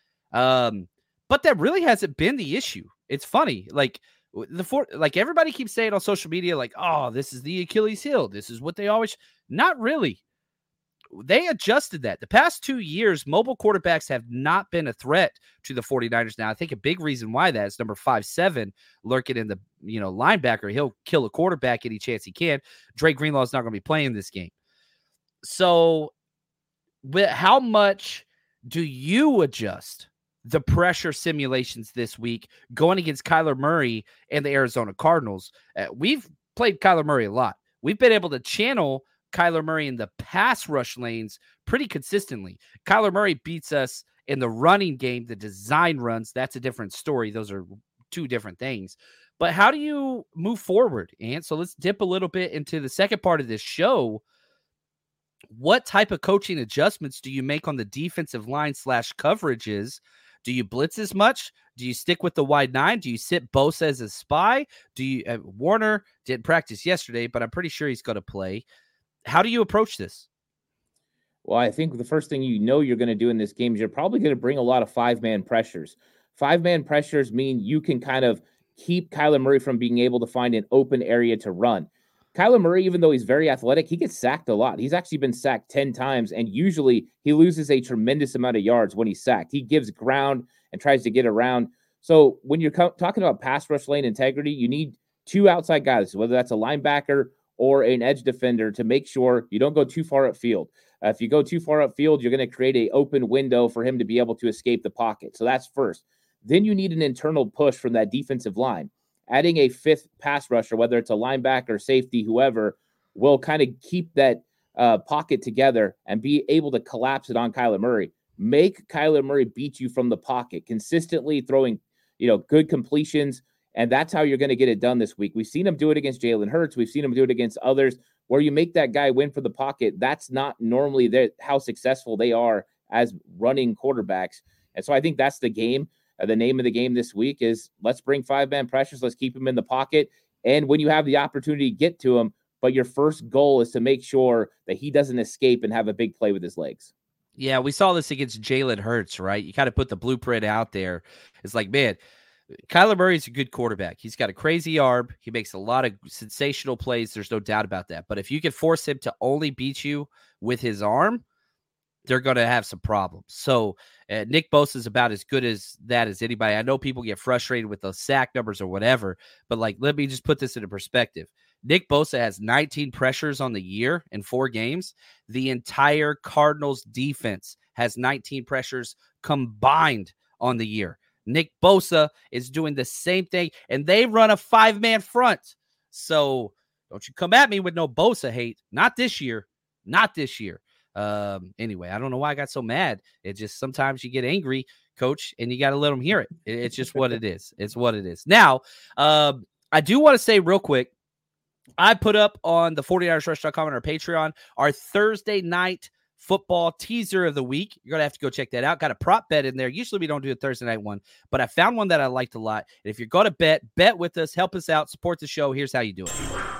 Um, but that really hasn't been the issue. It's funny. Like the four, like everybody keeps saying on social media, like, oh, this is the Achilles heel. This is what they always, not really. They adjusted that. The past two years, mobile quarterbacks have not been a threat to the 49ers. Now, I think a big reason why that is number five, seven, lurking in the, you know, linebacker. He'll kill a quarterback any chance he can. Drake Greenlaw is not going to be playing this game. So, with how much do you adjust the pressure simulations this week going against Kyler Murray and the Arizona Cardinals? Uh, we've played Kyler Murray a lot. We've been able to channel Kyler Murray in the pass rush lanes pretty consistently. Kyler Murray beats us in the running game, the design runs. That's a different story. Those are two different things. But how do you move forward? And so let's dip a little bit into the second part of this show. What type of coaching adjustments do you make on the defensive line slash coverages? Do you blitz as much? Do you stick with the wide nine? Do you sit Bosa as a spy? Do you uh, Warner didn't practice yesterday, but I'm pretty sure he's going to play. How do you approach this? Well, I think the first thing you know you're going to do in this game is you're probably going to bring a lot of five-man pressures. Five-man pressures mean you can kind of keep Kyler Murray from being able to find an open area to run. Kyler Murray, even though he's very athletic, he gets sacked a lot. He's actually been sacked ten times, and usually he loses a tremendous amount of yards when he's sacked. He gives ground and tries to get around. So when you're co- talking about pass rush lane integrity, you need two outside guys, whether that's a linebacker or an edge defender, to make sure you don't go too far upfield. Uh, if you go too far upfield, you're going to create an open window for him to be able to escape the pocket. So that's first. Then you need an internal push from that defensive line. Adding a fifth pass rusher, whether it's a linebacker, safety, whoever, will kind of keep that uh, pocket together and be able to collapse it on Kyler Murray. Make Kyler Murray beat you from the pocket, consistently throwing, you know, good completions. And that's how you're going to get it done this week. We've seen him do it against Jalen Hurts. We've seen him do it against others where you make that guy win for the pocket. That's not normally their, how successful they are as running quarterbacks. And so I think that's the game. Uh, the name of the game this week is let's bring five-man pressures. Let's keep him in the pocket. And when you have the opportunity, get to him. But your first goal is to make sure that he doesn't escape and have a big play with his legs. Yeah, we saw this against Jalen Hurts, right? You kind of put the blueprint out there. It's like, man, Kyler Murray's a good quarterback. He's got a crazy arm. He makes a lot of sensational plays. There's no doubt about that. But if you can force him to only beat you with his arm, they're going to have some problems. So uh, Nick Bosa is about as good as that as anybody. I know people get frustrated with the sack numbers or whatever, but like, let me just put this into perspective. Nick Bosa has nineteen pressures on the year in four games. The entire Cardinals defense has nineteen pressures combined on the year. Nick Bosa is doing the same thing, and they run a five-man front. So don't you come at me with no Bosa hate. Not this year. Not this year. Um, anyway, I don't know why I got so mad. It just sometimes you get angry, coach, and you got to let them hear it. it. It's just what it is. It's what it is. Now, uh, I do want to say real quick, I put up on the forty-niners rush dot com on our Patreon our Thursday night football teaser of the week. You're going to have to go check that out. Got a prop bet in there. Usually we don't do a Thursday night one, but I found one that I liked a lot. And if you're going to bet, bet with us, help us out, support the show. Here's how you do it.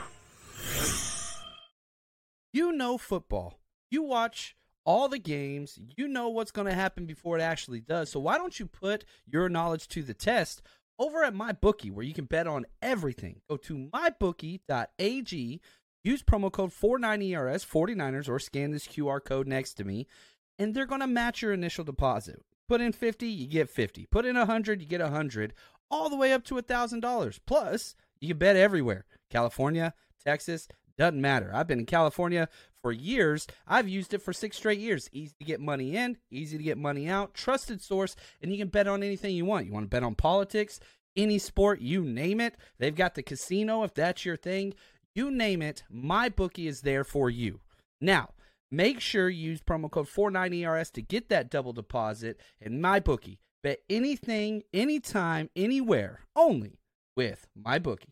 You know football. You watch all the games. You know what's going to happen before it actually does. So why don't you put your knowledge to the test over at MyBookie, where you can bet on everything. Go to my bookie dot a g, use promo code four ninety E R S, forty-niners, or scan this Q R code next to me, and they're going to match your initial deposit. Put in fifty, you get fifty. Put in one hundred, you get one hundred, all the way up to one thousand dollars. Plus, you can bet everywhere. California, Texas, doesn't matter. I've been in California for years. I've used it for six straight years. Easy to get money in, easy to get money out, trusted source, and you can bet on anything you want. You want to bet on politics, any sport, you name it. They've got the casino if that's your thing. You name it, MyBookie is there for you. Now, make sure you use promo code four ninety E R S to get that double deposit. And MyBookie, bet anything, anytime, anywhere, only with MyBookie.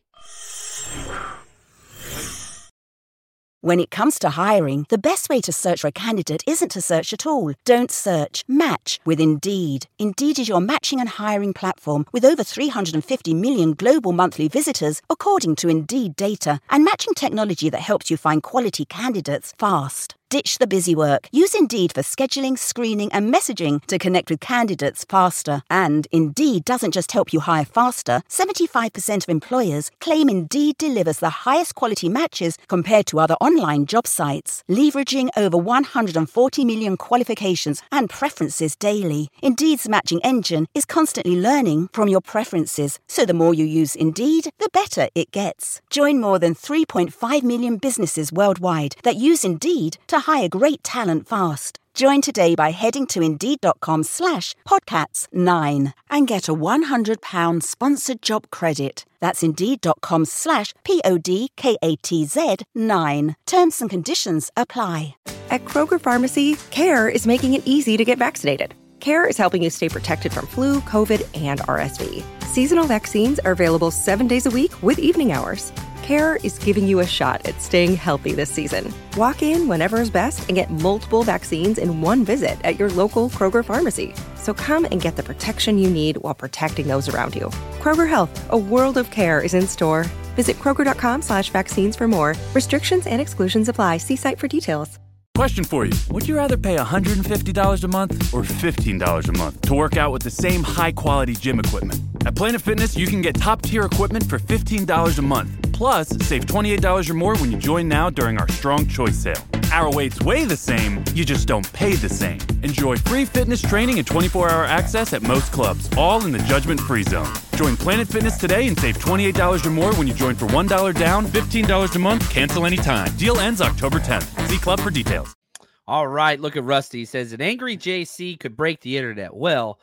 When it comes to hiring, the best way to search for a candidate isn't to search at all. Don't search, match with Indeed. Indeed is your matching and hiring platform with over three hundred fifty million global monthly visitors, according to Indeed data, and matching technology that helps you find quality candidates fast. Ditch the busy work. Use Indeed for scheduling, screening, and messaging to connect with candidates faster. And Indeed doesn't just help you hire faster. seventy-five percent of employers claim Indeed delivers the highest quality matches compared to other online job sites, leveraging over one hundred forty million qualifications and preferences daily. Indeed's matching engine is constantly learning from your preferences, so the more you use Indeed, the better it gets. Join more than three point five million businesses worldwide that use Indeed to hire great talent fast. Join today by heading to Indeed.com slash podcasts nine and get a one hundred pounds sponsored job credit. That's Indeed.com slash P-O-D-K-A-T-Z nine. Terms and conditions apply. At Kroger Pharmacy, CARE is making it easy to get vaccinated. CARE is helping you stay protected from flu, COVID, and R S V. Seasonal vaccines are available seven days a week with evening hours. CARE is giving you a shot at staying healthy this season. Walk in whenever is best and get multiple vaccines in one visit at your local Kroger pharmacy. So come and get the protection you need while protecting those around you. Kroger Health, a world of care is in store. Visit Kroger.com slash vaccines for more. Restrictions and exclusions apply. See site for details. Question for you. Would you rather pay one hundred fifty dollars a month or fifteen dollars a month to work out with the same high-quality gym equipment? At Planet Fitness, you can get top-tier equipment for fifteen dollars a month. Plus, save twenty-eight dollars or more when you join now during our Strong Choice sale. Our weights weigh the same, you just don't pay the same. Enjoy free fitness training and twenty-four hour access at most clubs, all in the judgment-free zone. Join Planet Fitness today and save twenty-eight dollars or more when you join for one dollar down, fifteen dollars a month, cancel anytime. Deal ends October tenth. See club for details. All right, look at Rusty. He says, an angry J C could break the internet. Well,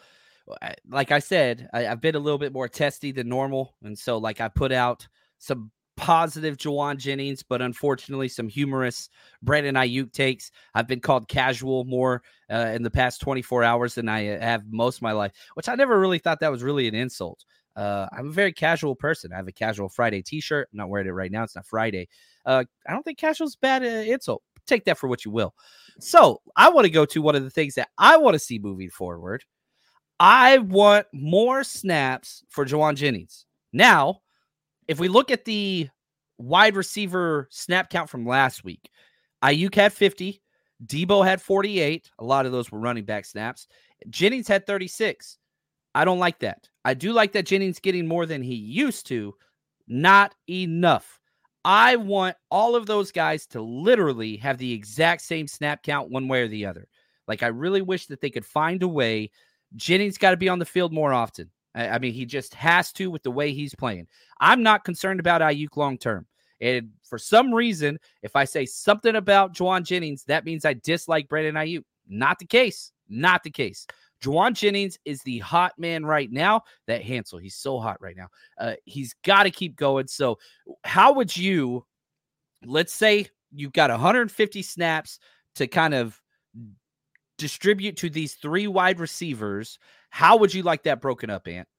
like I said, I, I've been a little bit more testy than normal. And so, like, I put out some positive Juwan Jennings, but unfortunately some humorous Brandon Ayuk takes. I've been called casual more uh, in the past twenty-four hours than I have most of my life, which I never really thought that was really an insult. Uh, I'm a very casual person. I have a casual Friday t-shirt. I'm not wearing it right now. It's not Friday. Uh, I don't think casual is bad uh, insult. Take that for what you will. So I want to go to one of the things that I want to see moving forward. I want more snaps for Jauan Jennings. Now, if we look at the wide receiver snap count from last week, Aiyuk had fifty, Debo had forty-eight. A lot of those were running back snaps. Jennings had thirty-six. I don't like that. I do like that Jennings getting more than he used to. Not enough. I want all of those guys to literally have the exact same snap count one way or the other. Like, I really wish that they could find a way. Jennings got to be on the field more often. I, I mean, he just has to with the way he's playing. I'm not concerned about Aiyuk long-term. And for some reason, if I say something about Jauan Jennings, that means I dislike Brandon Aiyuk. Not the case. Not the case. Jauan Jennings is the hot man right now. That Hansel, he's so hot right now. Uh, he's got to keep going. So how would you, let's say you've got one hundred fifty snaps to kind of distribute to these three wide receivers. How would you like that broken up, Ant?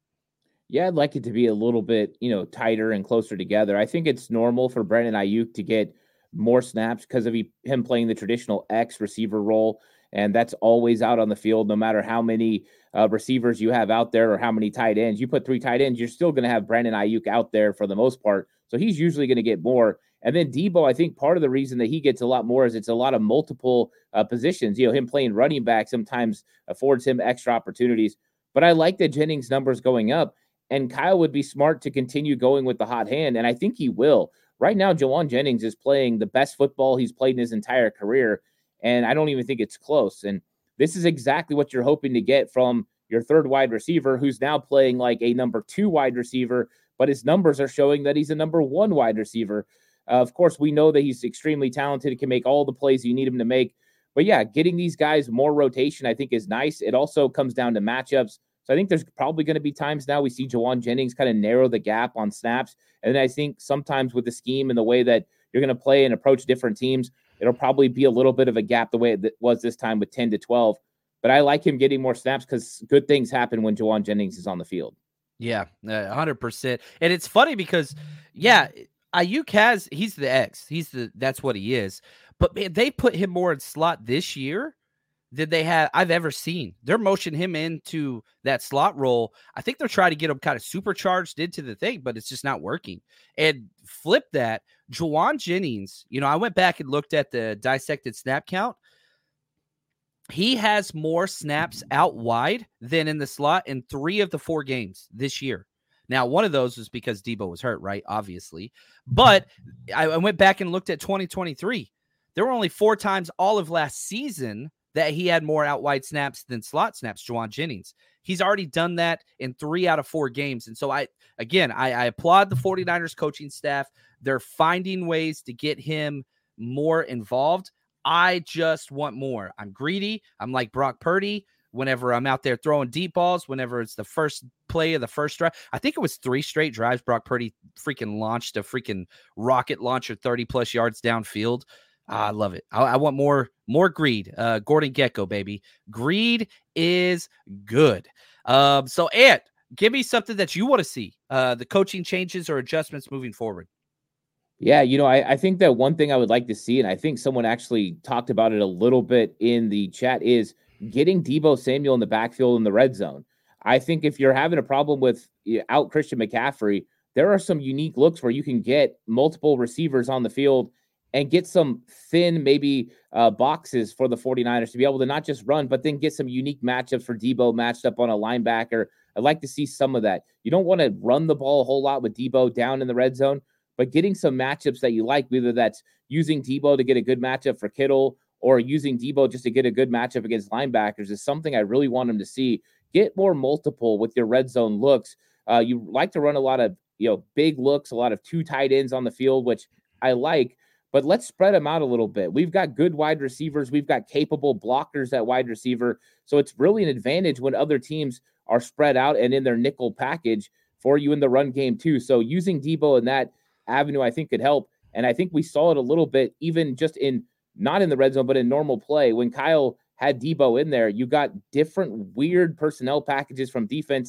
Yeah, I'd like it to be a little bit, you know, tighter and closer together. I think it's normal for Brandon Aiyuk to get more snaps because of he, him playing the traditional X receiver role. And that's always out on the field, no matter how many uh, receivers you have out there or how many tight ends. You put three tight ends, you're still going to have Brandon Aiyuk out there for the most part. So he's usually going to get more. And then Debo, I think part of the reason that he gets a lot more is it's a lot of multiple uh, positions. You know, him playing running back sometimes affords him extra opportunities. But I like that Jennings' numbers going up. And Kyle would be smart to continue going with the hot hand. And I think he will. Right now, Jauan Jennings is playing the best football he's played in his entire career. And I don't even think it's close. And this is exactly what you're hoping to get from your third wide receiver, who's now playing like a number two wide receiver, but his numbers are showing that he's a number one wide receiver. Uh, of course, we know that he's extremely talented, can make all the plays you need him to make. But yeah, getting these guys more rotation, I think, is nice. It also comes down to matchups. So I think there's probably going to be times now we see Jauan Jennings kind of narrow the gap on snaps. And then I think sometimes with the scheme and the way that you're going to play and approach different teams, it'll probably be a little bit of a gap the way it was this time with ten to twelve. But I like him getting more snaps because good things happen when Jauan Jennings is on the field. Yeah, one hundred percent. And it's funny because, yeah, Aiyuk has, he's the X. He's the, that's what he is. But man, they put him more in slot this year than they had I've ever seen. They're motioning him into that slot role. I think they're trying to get him kind of supercharged into the thing, but it's just not working. And flip that, Jauan Jennings, you know, I went back and looked at the dissected snap count. He has more snaps out wide than in the slot in three of the four games this year. Now, one of those was because Debo was hurt, right? Obviously. But I, I went back and looked at twenty twenty-three. There were only four times all of last season that he had more out wide snaps than slot snaps, Jauan Jennings. He's already done that in three out of four games. And so, I again, I, I applaud the 49ers coaching staff. They're finding ways to get him more involved. I just want more. I'm greedy. I'm like Brock Purdy. Whenever I'm out there throwing deep balls, whenever it's the first play of the first drive, I think it was three straight drives. Brock Purdy freaking launched a freaking rocket launcher thirty plus yards downfield. Ah, I love it. I, I want more, more greed. Uh, Gordon Gekko, baby. Greed is good. Um, so, Ant, give me something that you want to see. Uh, the coaching changes or adjustments moving forward. Yeah, you know, I, I think that one thing I would like to see, and I think someone actually talked about it a little bit in the chat, is getting Debo Samuel in the backfield in the red zone. I think if you're having a problem with out Christian McCaffrey, there are some unique looks where you can get multiple receivers on the field and get some thin, maybe uh, boxes for the 49ers to be able to not just run, but then get some unique matchups for Debo matched up on a linebacker. I'd like to see some of that. You don't want to run the ball a whole lot with Debo down in the red zone, but getting some matchups that you like, whether that's using Debo to get a good matchup for Kittle or using Debo just to get a good matchup against linebackers, is something I really want him to see. Get more multiple with your red zone looks. Uh, you like to run a lot of, you know, big looks, a lot of two tight ends on the field, which I like, but let's spread them out a little bit. We've got good wide receivers. We've got capable blockers at wide receiver. So it's really an advantage when other teams are spread out and in their nickel package for you in the run game too. So using Debo in that avenue, I think, could help. And I think we saw it a little bit, even just in, not in the red zone, but in normal play. When Kyle had Debo in there, you got different weird personnel packages from defenses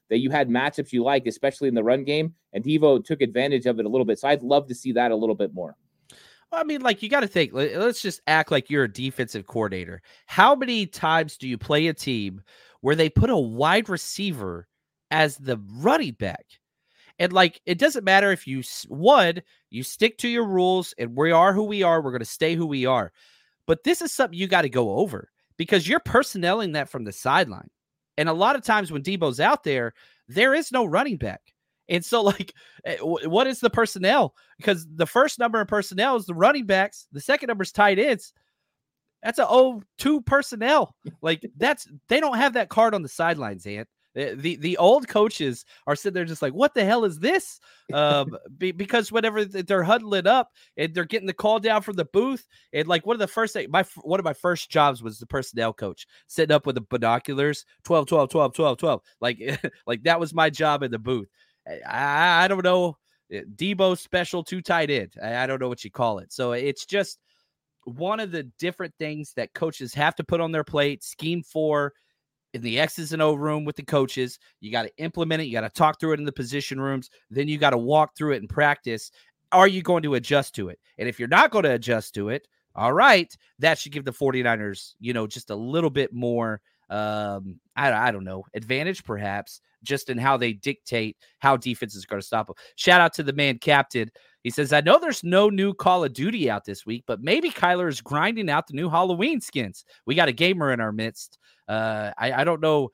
that you had matchups you liked, especially in the run game, and Devo took advantage of it a little bit. So I'd love to see that a little bit more. Well, I mean, like, you got to think, let's just act like you're a defensive coordinator. How many times do you play a team where they put a wide receiver as the running back? And, like, it doesn't matter if you, one, you stick to your rules and we are who we are. We're going to stay who we are. But this is something you got to go over because you're personnelling that from the sideline. And a lot of times when Deebo's out there, there is no running back. And so, like, what is the personnel? Because the first number in personnel is the running backs. The second number is tight ends. That's a oh two personnel. Like, that's they don't have that card on the sidelines, Ant. The, the the old coaches are sitting there just like, what the hell is this? Um, be, because whenever they're huddling up and they're getting the call down from the booth, and like one of the first thing, my one of my first jobs was the personnel coach, sitting up with the binoculars, twelve, twelve, twelve, twelve, twelve. Like, like that was my job in the booth. I, I don't know. Deebo special two tight end. I, I don't know what you call it. So it's just one of the different things that coaches have to put on their plate. Scheme for in the X's and O room with the coaches. You got to implement it. You got to talk through it in the position rooms. Then you got to walk through it in practice. Are you going to adjust to it? And if you're not going to adjust to it, all right, that should give the 49ers, you know, just a little bit more, um, I, I don't know, advantage perhaps, just in how they dictate how defense is going to stop them. Shout out to the man captain. He says, I know there's no new Call of Duty out this week, but maybe Kyler is grinding out the new Halloween skins. We got a gamer in our midst. Uh, I, I don't know.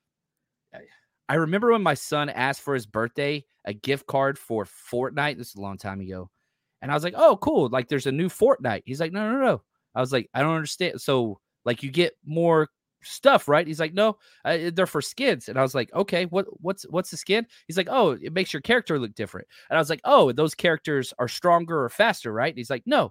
I remember when my son asked for his birthday a gift card for Fortnite. This is a long time ago. And I was like, oh, cool. Like, there's a new Fortnite. He's like, no, no, no. I was like, I don't understand. So, like, you get more stuff, right? He's like, no, uh, they're for skins. And I was like, okay, what what's what's the skin? He's like, oh, it makes your character look different. And I was like, oh, those characters are stronger or faster, right? And he's like, no.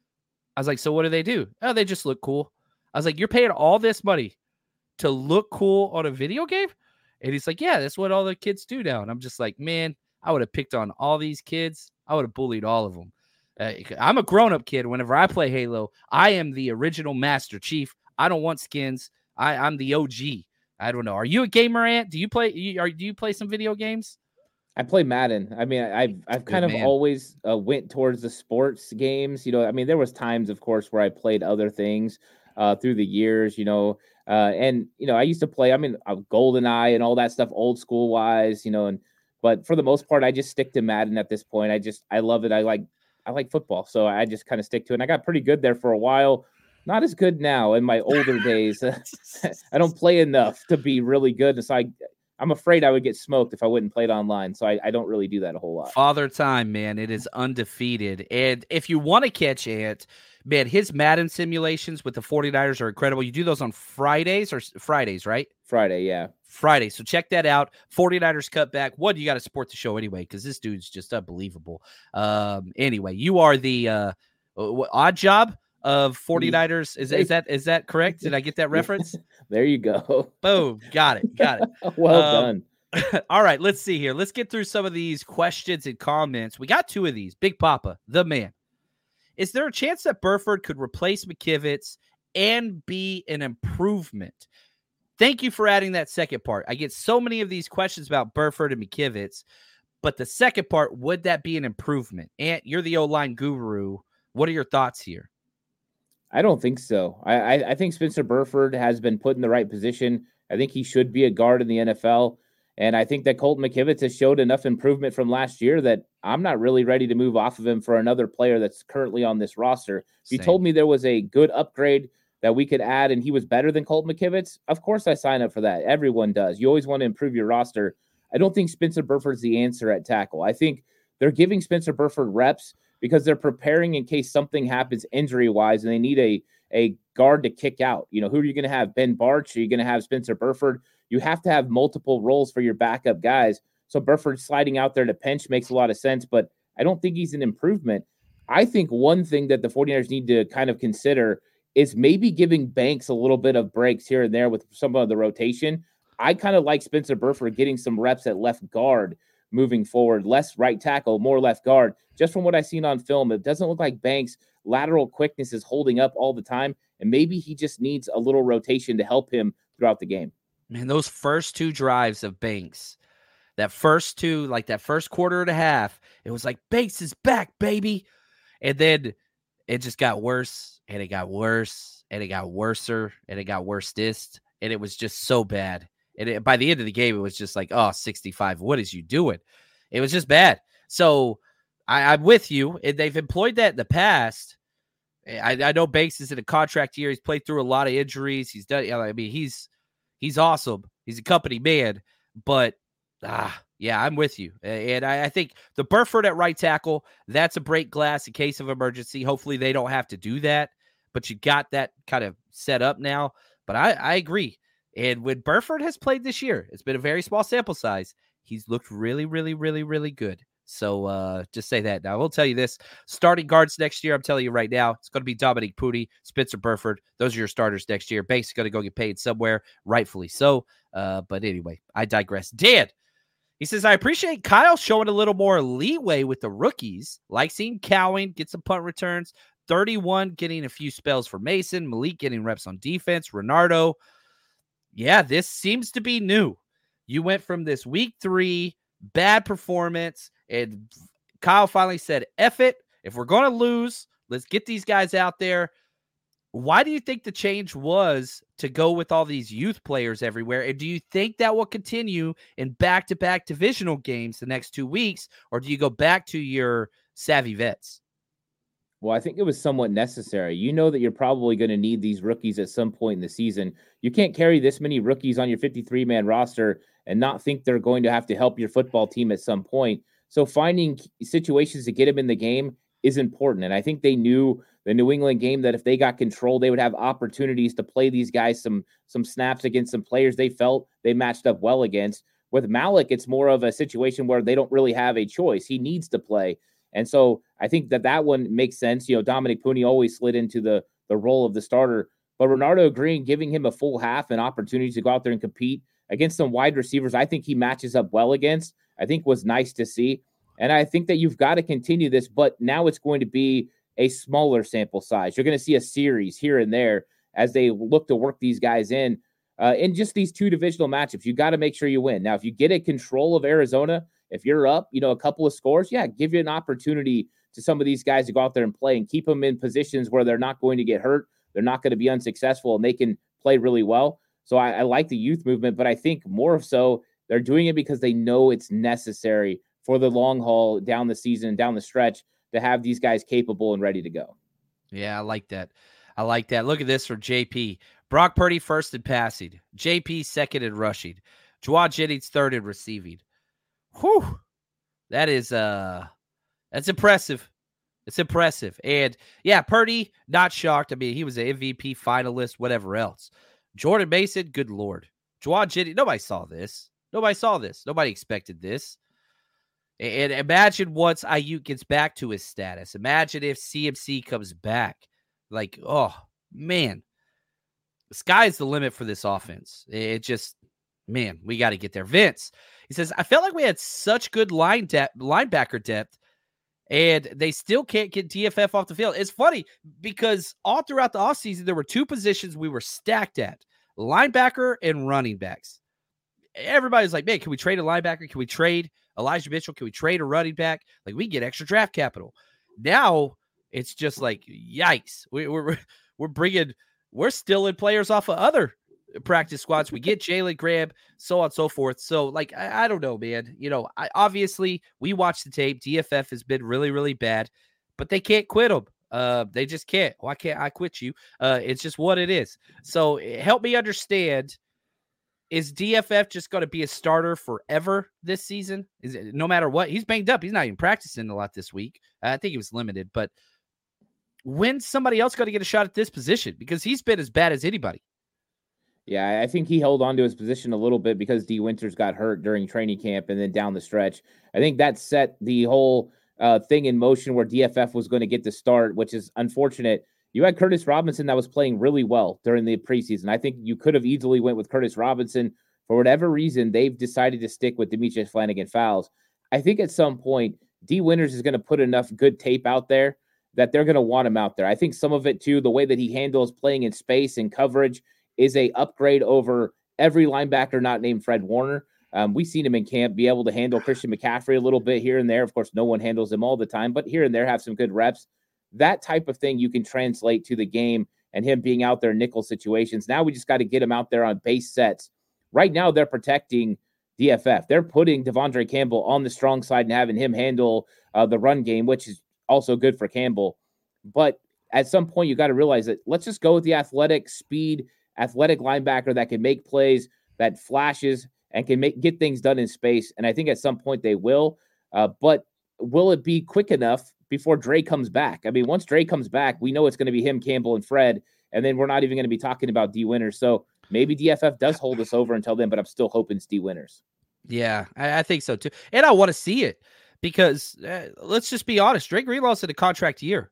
I was like, so what do they do? Oh, they just look cool. I was like, you're paying all this money to look cool on a video game? And he's like, yeah, that's what all the kids do now. And I'm just like, man, I would have picked on all these kids. I would have bullied all of them. Uh, I'm a grown-up kid. Whenever I play Halo, I am the original Master Chief. I don't want skins. I, I'm the O G. I don't know. Are you a gamer, Ant? Do you play? You, are, do you play some video games? I play Madden. I mean, I've I've kind Good of man. always uh, went towards the sports games. You know, I mean, there was times, of course, where I played other things uh, through the years. You know, uh, and you know, I used to play. I mean, uh, GoldenEye and all that stuff, old school wise. You know, and but for the most part, I just stick to Madden at this point. I just I love it. I like I like football, so I just kind of stick to it. And I got pretty good there for a while. Not as good now in my older days. I don't play enough to be really good. So I, I'm afraid I would get smoked if I wouldn't play it online. So I, I don't really do that a whole lot. Father Time, man. It is undefeated. And if you want to catch Ant, man, his Madden simulations with the 49ers are incredible. You do those on Fridays or Fridays, right? Friday, yeah. Friday. So check that out. 49ers cut back. One, you got to support the show anyway, because this dude's just unbelievable. Um, anyway, you are the uh, odd job of 49ers. Is, is that is that correct? Did I get that reference? There you go. Boom. Got it. Got it. Well um, done. All right. Let's see here. Let's get through some of these questions and comments. We got two of these. Big Papa, the man. Is there a chance that Burford could replace McKivitz and be an improvement? Thank you for adding that second part. I get so many of these questions about Burford and McKivitz, but the second part, would that be an improvement? Ant, you're the O-line guru. What are your thoughts here? I don't think so. I, I, I think Spencer Burford has been put in the right position. I think he should be a guard in the N F L. And I think that Colton McKivitz has showed enough improvement from last year that I'm not really ready to move off of him for another player that's currently on this roster. If you Same. told me there was a good upgrade that we could add and he was better than Colton McKivitz, of course I sign up for that. Everyone does. You always want to improve your roster. I don't think Spencer Burford's the answer at tackle. I think they're giving Spencer Burford reps because they're preparing in case something happens injury-wise and they need a, a guard to kick out. You know, who are you going to have? Ben Barch? Are you going to have Spencer Burford? You have to have multiple roles for your backup guys. So Burford sliding out there to pinch makes a lot of sense, but I don't think he's an improvement. I think one thing that the 49ers need to kind of consider is maybe giving Banks a little bit of breaks here and there with some of the rotation. I kind of like Spencer Burford getting some reps at left guard moving forward, less right tackle, more left guard. Just from what I've seen on film, it doesn't look like Banks' lateral quickness is holding up all the time, and maybe he just needs a little rotation to help him throughout the game. Man, those first two drives of Banks That first two, like that first quarter and a half, it was like, Bates is back, baby. And then it just got worse, and it got worse, and it got worser, and it got worstest, and it was just so bad. And it, by the end of the game, it was just like, oh, sixty-five, what is you doing? It was just bad. So I, I'm with you. They've employed that in the past. I, I know Banks is in a contract year. He's played through a lot of injuries. He's done. I mean, he's he's awesome. He's a company man, but ah, yeah, I'm with you. And I, I think the Burford at right tackle, that's a break glass in case of emergency. Hopefully they don't have to do that, but you got that kind of set up now. But I, I agree. And when Burford has played this year, it's been a very small sample size. He's looked really, really, really, really good. So uh, just say that. Now, I will tell you this. Starting guards next year, I'm telling you right now, it's going to be Dominic Puni, Spencer Burford. Those are your starters next year. Banks is going to go get paid somewhere, rightfully so. Uh, but anyway, I digress. Dan, he says, I appreciate Kyle showing a little more leeway with the rookies, like seeing Cowan get some punt returns, thirty-one getting a few spells for Mason, Malik getting reps on defense, Renardo. Yeah, this seems to be new. You went from this week three bad performance, and Kyle finally said, F it. If we're going to lose, let's get these guys out there. Why do you think the change was to go with all these youth players everywhere? And do you think that will continue in back-to-back divisional games the next two weeks, or do you go back to your savvy vets? Well, I think it was somewhat necessary. You know that you're probably going to need these rookies at some point in the season. You can't carry this many rookies on your fifty-three man roster and not think they're going to have to help your football team at some point. So finding situations to get them in the game is important. And I think they knew the New England game that if they got control, they would have opportunities to play these guys some, some snaps against some players they felt they matched up well against. With Malik, it's more of a situation where they don't really have a choice. He needs to play. And so I think that that one makes sense. You know, Dominic Puni always slid into the, the role of the starter, but Renardo Green giving him a full half and opportunities to go out there and compete against some wide receivers I think he matches up well against, I think was nice to see. And I think that you've got to continue this, but now it's going to be a smaller sample size. You're going to see a series here and there as they look to work these guys in, uh, in just these two divisional matchups. You got to make sure you win. Now, if you get a control of Arizona, if you're up, you know, a couple of scores, yeah, give you an opportunity to some of these guys to go out there and play and keep them in positions where they're not going to get hurt. They're not going to be unsuccessful, and they can play really well. So I, I like the youth movement, but I think more so they're doing it because they know it's necessary for the long haul down the season, down the stretch, to have these guys capable and ready to go. Yeah, I like that. I like that. Look at this from J P. Brock Purdy first in passing. J P second in rushing. Jawad Jennings third in receiving. Whew. That is uh that's impressive. It's impressive. And yeah, Purdy, not shocked. I mean, he was an M V P finalist, whatever else. Jordan Mason, good Lord. Jawad Jennings, nobody saw this. Nobody saw this. Nobody expected this. And imagine once Ayuk gets back to his status. Imagine if C M C comes back. Like, oh, man. The sky's the limit for this offense. It just, man, we got to get there. Vince, he says, I felt like we had such good line de- linebacker depth, and they still can't get D F F off the field. It's funny because all throughout the offseason, there were two positions we were stacked at, linebacker and running backs. Everybody's like, man, can we trade a linebacker? Can we trade Elijah Mitchell? Can we trade a running back? Like, we get extra draft capital. Now it's just like, yikes. We, we're we're bringing, we're stealing players off of other practice squads. We get Jalen Graham, so on and so forth. So, like, I, I don't know, man. You know, I, obviously, we watch the tape. D F F has been really, really bad, but they can't quit them. Uh, they just can't. Why can't I quit you? Uh, it's just what it is. So, help me understand. Is D F F just going to be a starter forever this season? Is it no matter what? He's banged up. He's not even practicing a lot this week. I think he was limited. But when's somebody else going to get a shot at this position? Because he's been as bad as anybody. Yeah, I think he held on to his position a little bit because D. Winters got hurt during training camp and then down the stretch. I think that set the whole uh, thing in motion where D F F was going to get the start, which is unfortunate. You had Curtis Robinson that was playing really well during the preseason. I think you could have easily went with Curtis Robinson. For whatever reason, they've decided to stick with Demetrius Flanagan-Fowles. I think at some point, D. Winters is going to put enough good tape out there that they're going to want him out there. I think some of it, too, the way that he handles playing in space and coverage is a upgrade over every linebacker not named Fred Warner. Um, we've seen him in camp be able to handle Christian McCaffrey a little bit here and there. Of course, no one handles him all the time, but here and there have some good reps. That type of thing you can translate to the game and him being out there in nickel situations. Now we just got to get him out there on base sets. Right now they're protecting D F F. They're putting Devondre Campbell on the strong side and having him handle uh, the run game, which is also good for Campbell. But at some point, you got to realize that let's just go with the athletic speed, athletic linebacker that can make plays, that flashes, and can make get things done in space. And I think at some point they will. Uh, but will it be quick enough before Dre comes back? I mean, once Dre comes back, we know it's going to be him, Campbell, and Fred. And then we're not even going to be talking about D Winters. So maybe D F F does hold us over until then, but I'm still hoping it's D Winters. Yeah, I, I think so too. And I want to see it because uh, let's just be honest. Dre Greenlaw's in a contract year.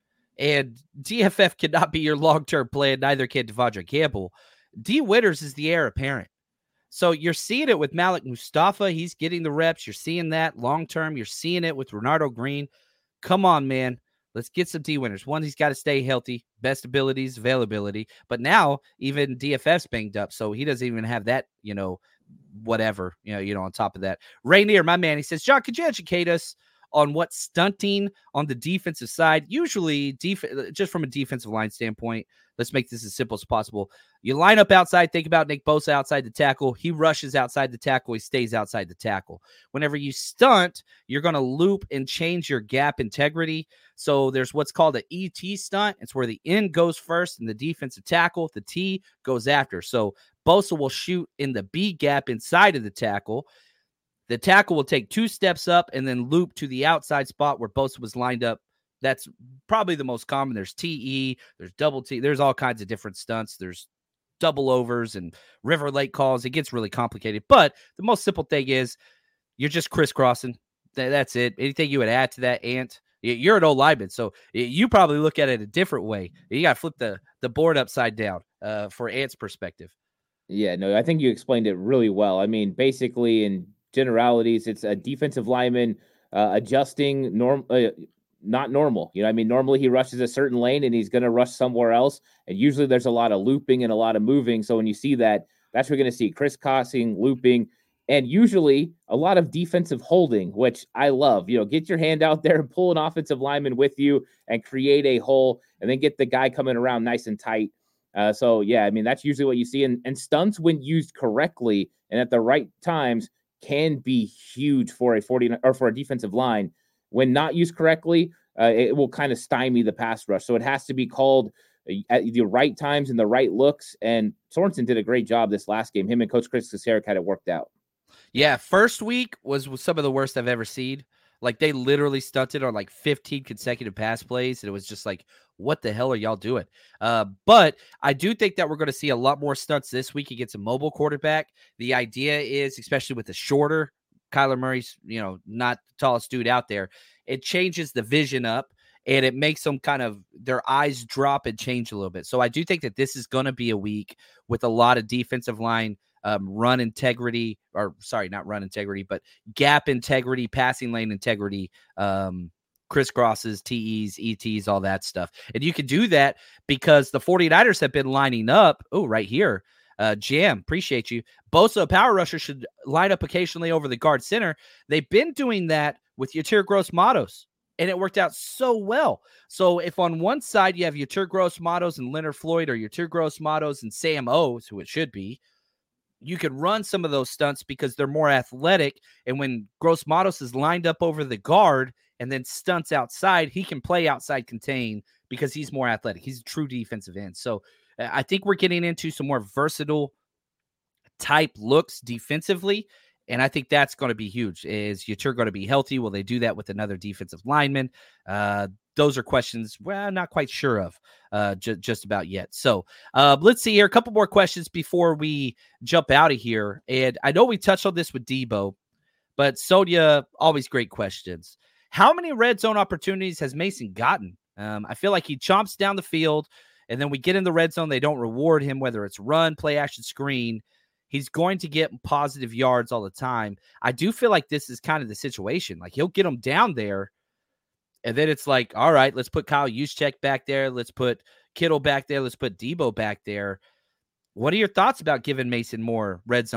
And D F F cannot be your long-term plan. Neither can Devondre Campbell. D Winters is the heir apparent. So you're seeing it with Malik Mustafa. He's getting the reps. You're seeing that long-term. You're seeing it with Renardo Green. Come on, man. Let's get some D Winters. One, he's got to stay healthy. Best abilities, availability. But now even D F F's banged up. So he doesn't even have that, you know, whatever, you know, you know, on top of that. Rainier, my man, he says, John, could you educate us on what stunting on the defensive side, usually def- just from a defensive line standpoint? Let's make this as simple as possible. You line up outside, think about Nick Bosa outside the tackle. He rushes outside the tackle. He stays outside the tackle. Whenever you stunt, you're going to loop and change your gap integrity. So there's what's called an E T stunt. It's where the end goes first and the defensive tackle, the T goes after. So Bosa will shoot in the B gap inside of the tackle. The tackle will take two steps up and then loop to the outside spot where Bosa was lined up. That's probably the most common. There's T E, there's double T, there's all kinds of different stunts. There's double overs and River Lake calls. It gets really complicated. But the most simple thing is you're just crisscrossing. That's it. Anything you would add to that, Ant? You're an old lineman, so you probably look at it a different way. You got to flip the, the board upside down uh, for Ant's perspective. Yeah, no, I think you explained it really well. I mean, basically in generalities, it's a defensive lineman uh, adjusting norm, uh, not normal. You know, I mean, normally he rushes a certain lane and he's going to rush somewhere else. And usually there's a lot of looping and a lot of moving. So when you see that, that's what you're going to see: crisscrossing, looping, and usually a lot of defensive holding, which I love. You know, get your hand out there and pull an offensive lineman with you and create a hole, and then get the guy coming around nice and tight. Uh, so yeah, I mean, that's usually what you see. And, and stunts, when used correctly and at the right times, can be huge for a forty or for a defensive line. When not used correctly, uh, it will kind of stymie the pass rush. So it has to be called at the right times and the right looks. And Sorensen did a great job this last game. Him and Coach Chris Kasarik had it worked out. Yeah, first week was, was some of the worst I've ever seen. Like, they literally stunted on like fifteen consecutive pass plays, and it was just like, what the hell are y'all doing? Uh, but I do think that we're going to see a lot more stunts this week against a mobile quarterback. The idea is, especially with the shorter Kyler Murray's, you know, not the tallest dude out there, it changes the vision up and it makes them kind of their eyes drop and change a little bit. So I do think that this is going to be a week with a lot of defensive line um, run integrity, or sorry, not run integrity, but gap integrity, passing lane integrity, um, crisscrosses, T Es, E Ts, all that stuff. And you can do that because the 49ers have been lining up. Oh, right here. Uh, Jam, appreciate you. Bosa, power rusher, should line up occasionally over the guard center. They've been doing that with Yatir Gross-Matos, and it worked out so well. So if on one side you have Yatir Gross-Matos and Leonard Floyd, or Yatir Gross-Matos and Sam O's, who it should be, you could run some of those stunts because they're more athletic. And when Gross-Matos is lined up over the guard and then stunts outside, he can play outside contain because he's more athletic. He's a true defensive end. So I think we're getting into some more versatile type looks defensively, and I think that's going to be huge. Is Yatir going to be healthy? Will they do that with another defensive lineman? Uh, those are questions, well, I'm not quite sure of uh, ju- just about yet. So uh, let's see here. A couple more questions before we jump out of here. And I know we touched on this with Debo, but Sonia, always great questions. How many red zone opportunities has Mason gotten? Um, I feel like he chomps down the field, and then we get in the red zone. They don't reward him, whether it's run, play action, screen. He's going to get positive yards all the time. I do feel like this is kind of the situation. Like, he'll get them down there, and then it's like, all right, let's put Kyle Juszczyk back there. Let's put Kittle back there. Let's put Debo back there. What are your thoughts about giving Mason more red zone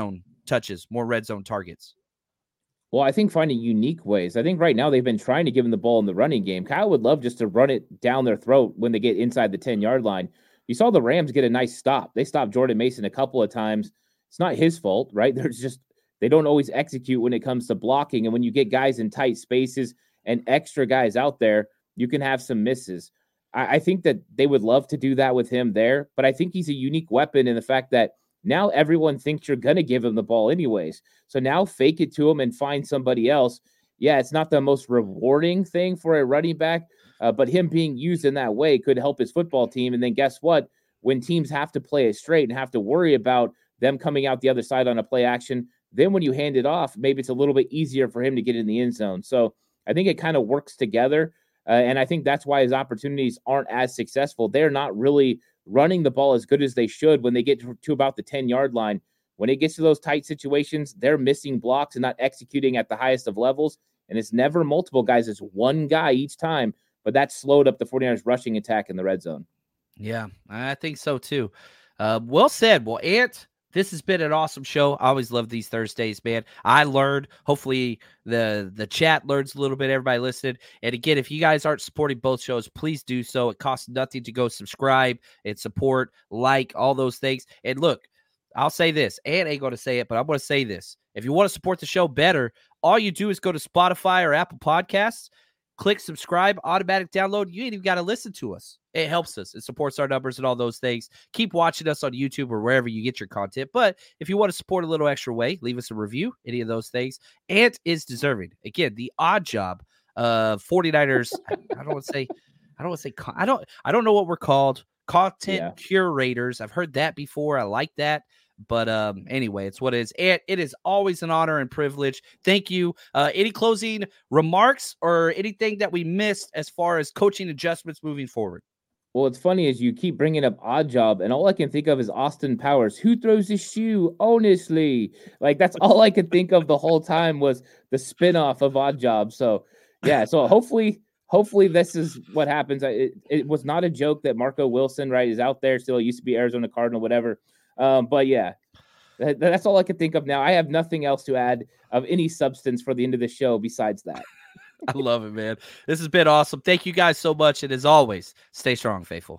touches, more red zone targets? Well, I think finding unique ways. I think right now they've been trying to give him the ball in the running game. Kyle would love just to run it down their throat when they get inside the ten-yard line. You saw the Rams get a nice stop. They stopped Jordan Mason a couple of times. It's not his fault, right? There's just they don't always execute when it comes to blocking. And when you get guys in tight spaces and extra guys out there, you can have some misses. I, I think that they would love to do that with him there, but I think he's a unique weapon in the fact that now everyone thinks you're going to give him the ball anyways. So now fake it to him and find somebody else. Yeah, it's not the most rewarding thing for a running back, uh, but him being used in that way could help his football team. And then guess what? When teams have to play it straight and have to worry about them coming out the other side on a play action, then when you hand it off, maybe it's a little bit easier for him to get in the end zone. So I think it kind of works together. Uh, and I think that's why his opportunities aren't as successful. They're not really running the ball as good as they should when they get to, to about the ten-yard line. When it gets to those tight situations, they're missing blocks and not executing at the highest of levels. And it's never multiple guys. It's one guy each time. But that slowed up the 49ers rushing attack in the red zone. Yeah, I think so too. Uh, well said. Well, Ant, this has been an awesome show. I always love these Thursdays, man. I learned. Hopefully the the chat learns a little bit, everybody listening. And again, if you guys aren't supporting both shows, please do so. It costs nothing to go subscribe and support, like, all those things. And look, I'll say this. Ant ain't going to say it, but I'm going to say this. If you want to support the show better, all you do is go to Spotify or Apple Podcasts, click subscribe, automatic download. You ain't even got to listen to us. It helps us. It supports our numbers and all those things. Keep watching us on YouTube or wherever you get your content. But if you want to support a little extra way, leave us a review, any of those things. Ant is deserving. Again, the odd job of 49ers. I, I don't want to say, I don't want to say, I don't, I don't know what we're called. Content yeah. curators. I've heard that before. I like that. But um, anyway, it's what it is. And it is always an honor and privilege. Thank you. Uh, any closing remarks or anything that we missed as far as coaching adjustments moving forward? Well, it's funny as you keep bringing up Odd Job, and all I can think of is Austin Powers. Who throws the shoe? Honestly. Like, that's all I could think of the whole time was the spinoff of Odd Job. So, yeah, so hopefully hopefully this is what happens. It, it was not a joke that Marco Wilson, right, is out there still. It used to be Arizona Cardinal, whatever. Um, but, yeah, that, that's all I can think of now. I have nothing else to add of any substance for the end of the show besides that. I love it, man. This has been awesome. Thank you guys so much. And as always, stay strong, faithful.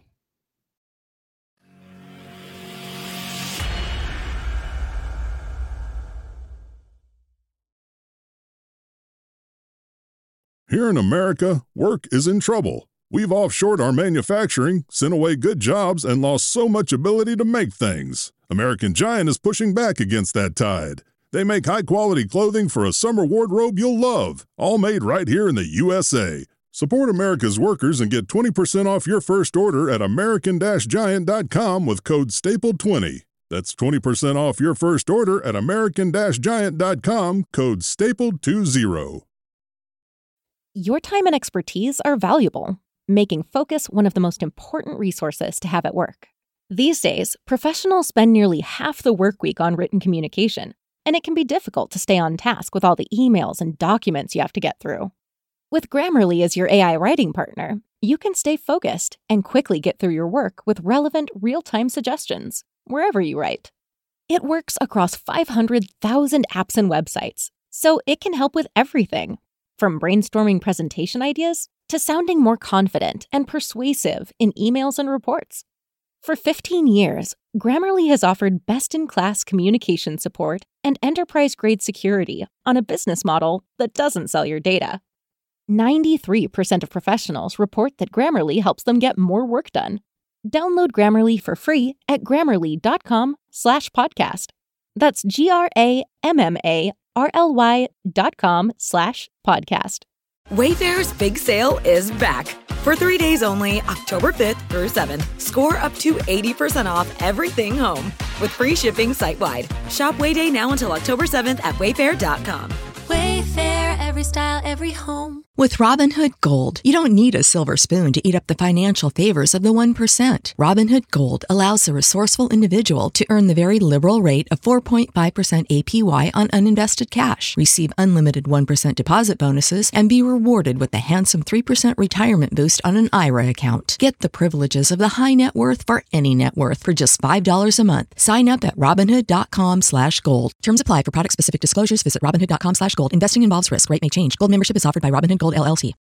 Here in America, work is in trouble. We've offshored our manufacturing, sent away good jobs, and lost so much ability to make things. American Giant is pushing back against that tide. They make high-quality clothing for a summer wardrobe you'll love, all made right here in the U S A. Support America's workers and get twenty percent off your first order at American Giant dot com with code staple twenty. That's twenty percent off your first order at American Giant dot com, code staple twenty. Your time and expertise are valuable, making Focus one of the most important resources to have at work. These days, professionals spend nearly half the work week on written communication, and it can be difficult to stay on task with all the emails and documents you have to get through. With Grammarly as your A I writing partner, you can stay focused and quickly get through your work with relevant, real-time suggestions, wherever you write. It works across five hundred thousand apps and websites, so it can help with everything, from brainstorming presentation ideas to sounding more confident and persuasive in emails and reports. For fifteen years, Grammarly has offered best-in-class communication support and enterprise-grade security on a business model that doesn't sell your data. ninety-three percent of professionals report that Grammarly helps them get more work done. Download Grammarly for free at grammarly.com slash podcast. That's G-R-A-M-M-A-R-L-Y dot com slash podcast. Wayfair's big sale is back. For three days only, October fifth through seventh, score up to eighty percent off everything home with free shipping site-wide. Shop Wayday now until October seventh at wayfair dot com. Wayfair, every style, every home. With Robinhood Gold, you don't need a silver spoon to eat up the financial favors of the one percent. Robinhood Gold allows the resourceful individual to earn the very liberal rate of four point five percent A P Y on uninvested cash, receive unlimited one percent deposit bonuses, and be rewarded with the handsome three percent retirement boost on an I R A account. Get the privileges of the high net worth for any net worth for just five dollars a month. Sign up at Robinhood.com slash gold. Terms apply. For product-specific disclosures, visit Robinhood.com slash gold. Investing involves risk. Rate may change. Gold membership is offered by Robinhood Gold L L C.